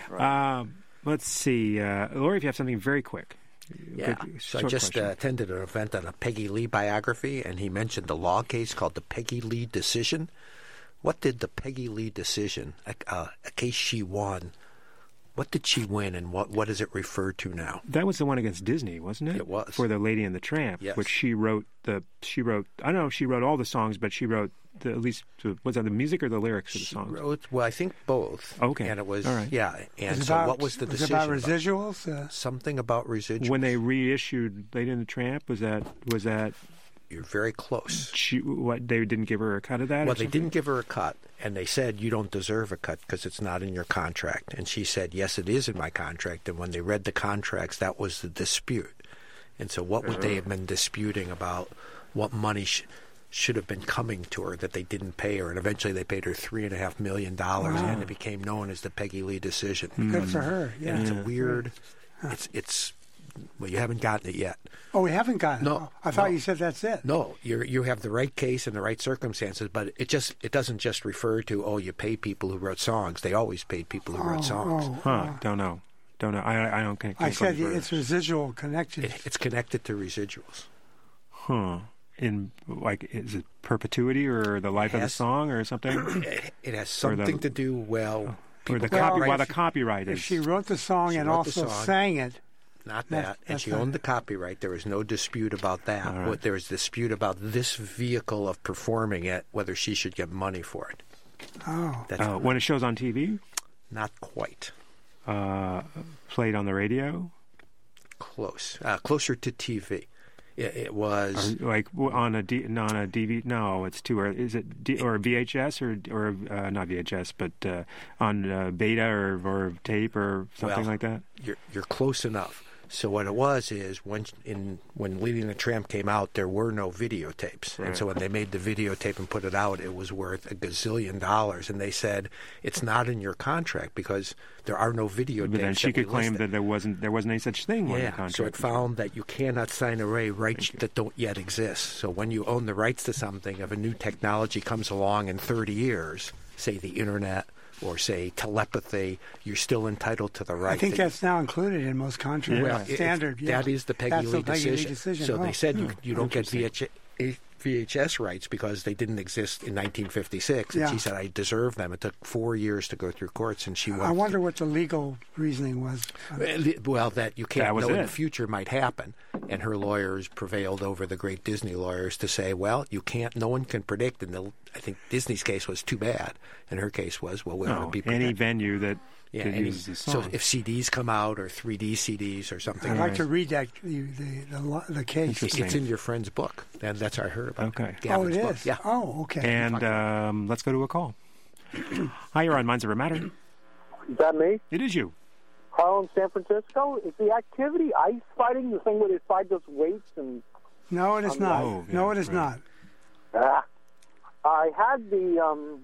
um, let's see. Uh, Lori, if you have something very quick. Yeah. Quick, So I short just question. uh, attended an event on a Peggy Lee biography, and he mentioned the law case called the Peggy Lee decision. What did the Peggy Lee decision, a, uh, a case she won, what did she win, and what, what does it refer to now? That was the one against Disney, wasn't it? It was. For the Lady and the Tramp, Yes. which she wrote the she wrote. I don't know if she wrote all the songs, but she wrote the, at least the, was that the music or the lyrics of the She songs? wrote, well, I think both. Okay. And it was, All right. yeah. And Was it so about- what was the was it decision? about residuals? Uh, Something about residuals. When they reissued Lady and the Tramp, was that was that You're very close. she what they didn't give her a cut of that? or Well, they something? didn't give her a cut, and they said, you don't deserve a cut because it's not in your contract. And she said, yes, it is in my contract. And when they read the contracts, that was the dispute. And so what would they have been disputing about what money sh- should have been coming to her that they didn't pay her? And eventually they paid her three and a half million dollars, Wow. and it became known as the Peggy Lee decision. Good for her. Yeah. And it's a weird, it's, it's, well, you haven't gotten it yet. Oh, we haven't gotten No, it. Oh, I thought no. you said that's it. No, you you have the right case and the right circumstances, but it just it doesn't just refer to, oh, you pay people who wrote songs. They always paid people who Oh, wrote songs. oh, Huh? oh. Don't know. Don't know. I I don't. Can't, I can't said confirm. it's residual connected. It, it's connected to residuals. Huh? In like, is it perpetuity or the life of the has- song or something? It has Or the- something to do, well, or the people copy? got Well, the rights- copyright If is. she wrote the song She and wrote the also song. sang it, not That's- that, and that's she not owned it. the copyright. There was no dispute about that. All right. What there was dispute about this vehicle of performing it, whether she should get money for it. oh, That's uh, when it shows on T V, not quite uh, played on the radio, close, uh, closer to T V. It, it was. or like w- on a D, on a D V. No, it's too early. Is it D, or V H S or or uh, not V H S, but uh, on uh, beta or or tape or something Well, like that? You're you're close enough. So what it was is when in when Lady and the Tramp came out, there were no videotapes, Right. and so when they made the videotape and put it out, it was worth a gazillion dollars. And they said it's not in your contract because there are no videotapes. But then she that we could claim listed. that there wasn't there wasn't any such thing on the Yeah, contract. so it found that you cannot sign away rights that don't yet exist. So when you own the rights to something, if a new technology comes along in thirty years, say the internet or say telepathy, you're still entitled to the right. I think that- that's now included in most contracts. well, it- Standard. yeah. That is the Peggy, That's Lee, the Peggy decision. Lee decision. So Oh, they said you, hmm. you don't get V Interesting. H, V H S rights because they didn't exist in nineteen fifty-six. And Yeah. she said, I deserve them. It took four years to go through courts, and she won. I wonder what the legal reasoning was. Well, that you That can't was know in it. the future might happen. And her lawyers prevailed over the great Disney lawyers to say, well, you can't, no one can predict. And the, I think Disney's case was too bad. And her case was, well, we ought No, to be any protected. venue that Yeah, could any- use the so song. if C Ds come out or three D C Ds or something, I'd like Right. to read that the the, the, lo- the case. Interesting. it's in your friend's book. And that's how I heard about Okay. it. Oh, Gavin's it book. is. Yeah. Oh, okay. And um, let's go to a call. Hi, you're on Minds Over Matter. Is that me? It is you. Harlem, San Francisco? Is the activity ice fighting the thing where they fight those weights and no, it is on not. the ice. no, Oh, it is right. not. Ah. I had the um,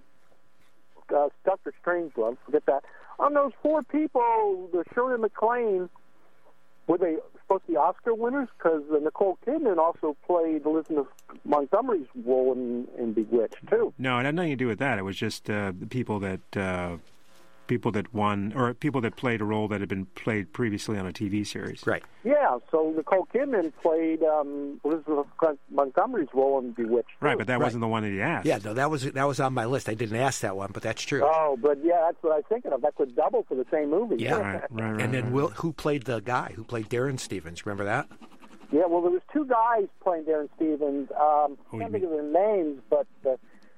uh, Doctor Strangelove, forget that. On those four people, the Shirley MacLaine, were they supposed to be Oscar winners? Because uh, Nicole Kidman also played Elizabeth Montgomery's role in, in Bewitched, too. No, it had nothing to do with that. It was just uh, the people that uh, people that won, or people that played a role that had been played previously on a T V series. Right. Yeah, so Nicole Kidman played um, Elizabeth Montgomery's role in Bewitched. Right, too. but that Right. wasn't the one that he asked. Yeah, no, that was that was on my list. I didn't ask that one, but that's true. Oh, but yeah, that's what I was thinking of. That's a double for the same movie. Yeah. Right, right, right. and then right. Will, who played the guy who played Darren Stevens? Remember that? Yeah, well, there was two guys playing Darren Stevens. Um, Oh, I can't you think of their names, but uh,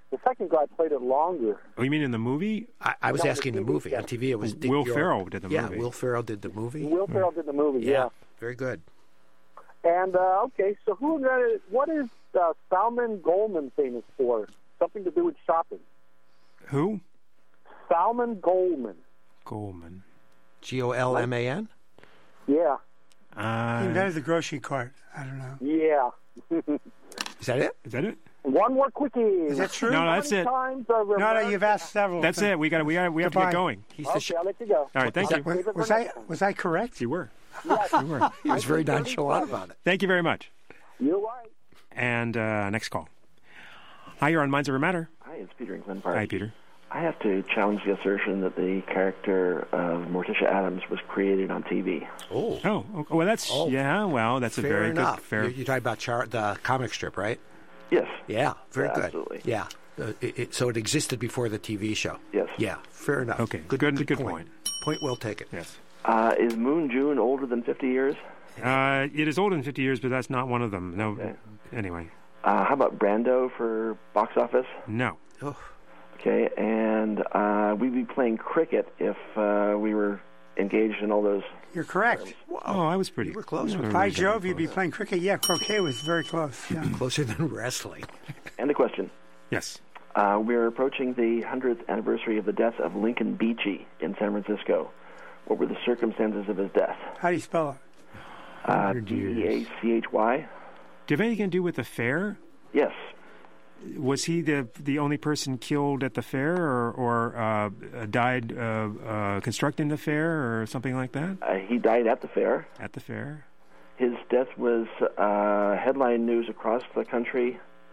The second guy played it longer. Oh, you mean in the movie? I, I was No, asking the the T V movie. show. On T V, it was Dick Will York. Ferrell did the yeah, movie. Will Ferrell did the movie. Will Ferrell did the movie, yeah. Yeah, very good. And, uh, okay, so who? what is uh, Salman Goldman famous for? Something to do with shopping. Who? Salman Goldman. Goldman. G O L M A N? Yeah. Uh, He invented the grocery cart. I don't know. Yeah. Is that it? Is that it? One more quickie. Is that true? No, How that's many it. times are No, no, Americans- you've asked several. That's it. We got. We got. We have to Goodbye. get going. He's the Okay, sh- I'll let you go. All right. Thank you. Was, was I was I correct? You were. Yes. You were. he was very nonchalant about it. Thank you very much. You're right. And uh, next call. Hi, you're on Minds Over Matter. Hi, it's Peter in Glen Park. Hi, Peter. I have to challenge the assertion that the character of Morticia Adams was created on T V. Oh. Oh. Okay. Well, that's Oh. yeah. Well, that's a Fair very enough. good. Fair. You're, you're talking about Char- the comic strip, right? Yes. Yeah, very Yeah, good. absolutely. Yeah. Uh, it, it, so it existed before the T V show. Yes. Yeah, fair enough. Okay. Good, Good- good, good point. point. Point well taken. Yes. Uh, is Moon June older than fifty years? Uh, it is older than fifty years, but that's not one of them. No. Okay. Anyway. Uh, how about Brando for box office? No. Oh. Okay, and uh, we'd be playing cricket if uh, we were engaged in all those. You're correct. Oh, I was pretty. You were close. you were By really Jove, you'd be close. playing cricket. Yeah, croquet was very close. Yeah. Closer than wrestling. And a question. Yes. Uh, we're approaching the hundredth anniversary of the death of Lincoln Beachey in San Francisco. What were the circumstances of his death? How do you spell it? Uh, B E A C H Y? Do you have anything to do with the fair? Yes. Was he the the only person killed at the fair, or or uh, died uh, uh, constructing the fair, or something like that? Uh, he died at the fair. At the fair. His death was uh, headline news across the country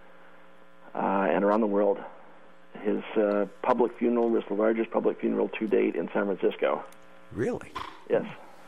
uh, and around the world. His uh, public funeral was the largest public funeral to date in San Francisco. Really? Yes.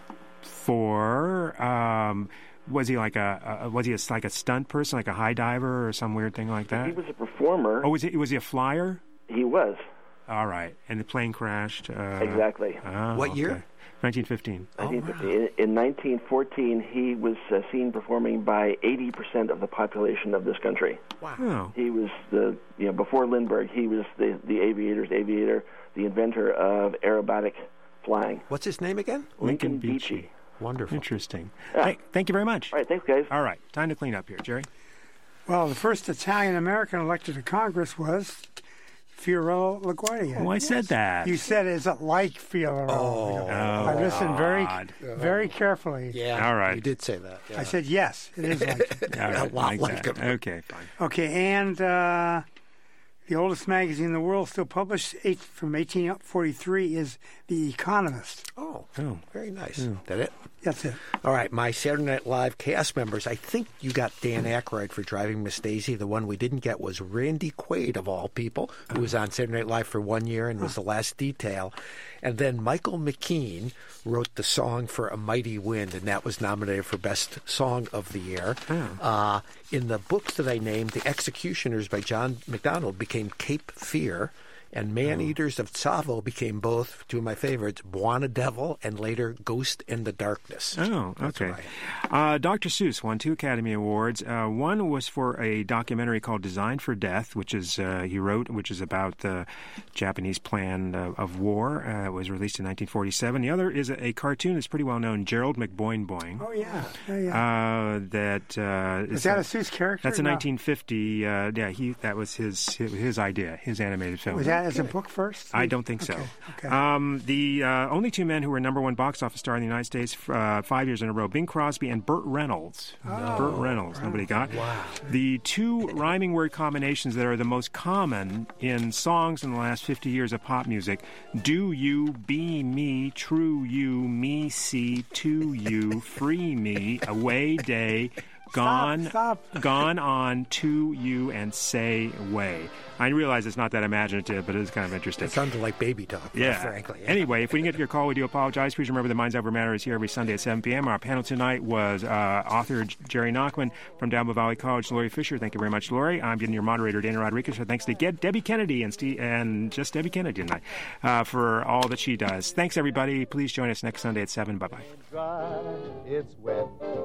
For um, was he like a, a was he a, like a stunt person, like a high diver or some weird thing like that? He was a performer. Oh, was he was he a flyer? He was. All right, and the plane crashed. Uh, Exactly. oh, What year? okay. nineteen fifteen. nineteen fifty. in, in nineteen fourteen, he was uh, seen performing by eighty percent of the population of this country. Wow. Oh. He was the, you know, before Lindbergh, he was the, the aviator's aviator, the inventor of aerobatic flying. What's his name again? Lincoln Lincoln Beachey. Beachey. Wonderful. Interesting. Yeah. Hey, thank you very much. All right, thanks, guys. All right, time to clean up here, Jerry. Well, the first Italian American elected to Congress was Fiorello LaGuardia. Oh, I said that. You said, is it like Fiorello? Oh, I listened very, God. very carefully. Yeah. All right. You did say that. Yeah. I said, yes, it is like it. All right, A lot like like that. him. Okay, fine. Okay, and uh, the oldest magazine in the world still published eight, from eighteen forty-three is The Economist. Oh, Oh. very nice. Is that it? That's it. All right, my Saturday Night Live cast members. I think you got Dan Aykroyd for driving Miss Daisy. The one we didn't get was Randy Quaid, of all people, who was on Saturday Night Live for one year and was the last detail. And then Michael McKean wrote the song for A Mighty Wind, and that was nominated for Best Song of the Year. Uh, in the books that I named, The Executioners by John MacDonald became Cape Fear, and Man Eaters of Tsavo became both two of my favorites, Buona Devil and later Ghost in the Darkness. Oh, That's okay. what I Uh, Doctor Seuss won two Academy Awards. Uh, one was for a documentary called Designed for Death, which is uh, he wrote, which is about the Japanese plan uh, of war. Uh, it was released in nineteen forty-seven. The other is a, a cartoon that's pretty well known, Gerald McBoing Boing. Oh, yeah. yeah, yeah. Uh, that uh, is that a Seuss character? That's a No. nineteen fifty. Uh, yeah, he that was his his, his idea, his animated film. Was that as a book first? I don't think so. Okay, okay. Um, the uh, only two men who were number one box office star in the United States uh, five years in a row, Bing Crosby and Burt Reynolds. Oh, Burt Reynolds, nobody got. Wow. The two rhyming word combinations that are the most common in songs in the last fifty years of pop music, do you, be me, true you, me see, to you, free me, away day, gone, Stop, gone on, to you, and say way. I realize it's not that imaginative, but it is kind of interesting. It sounded like baby talk, Yeah. frankly. Yeah. Anyway, if we didn't get to your call, we do apologize. Please remember that Minds Over Matter is here every Sunday at seven p.m. Our panel tonight was uh, author Jerry Nachman from Dalma Valley College, Lori Fisher. Thank you very much, Lori. I'm getting your moderator, Dana Rodriguez. So thanks to Get Debbie Kennedy and Steve, and just Debbie Kennedy tonight uh, for all that she does. Thanks, everybody. Please join us next Sunday at seven. Bye-bye. It's wet.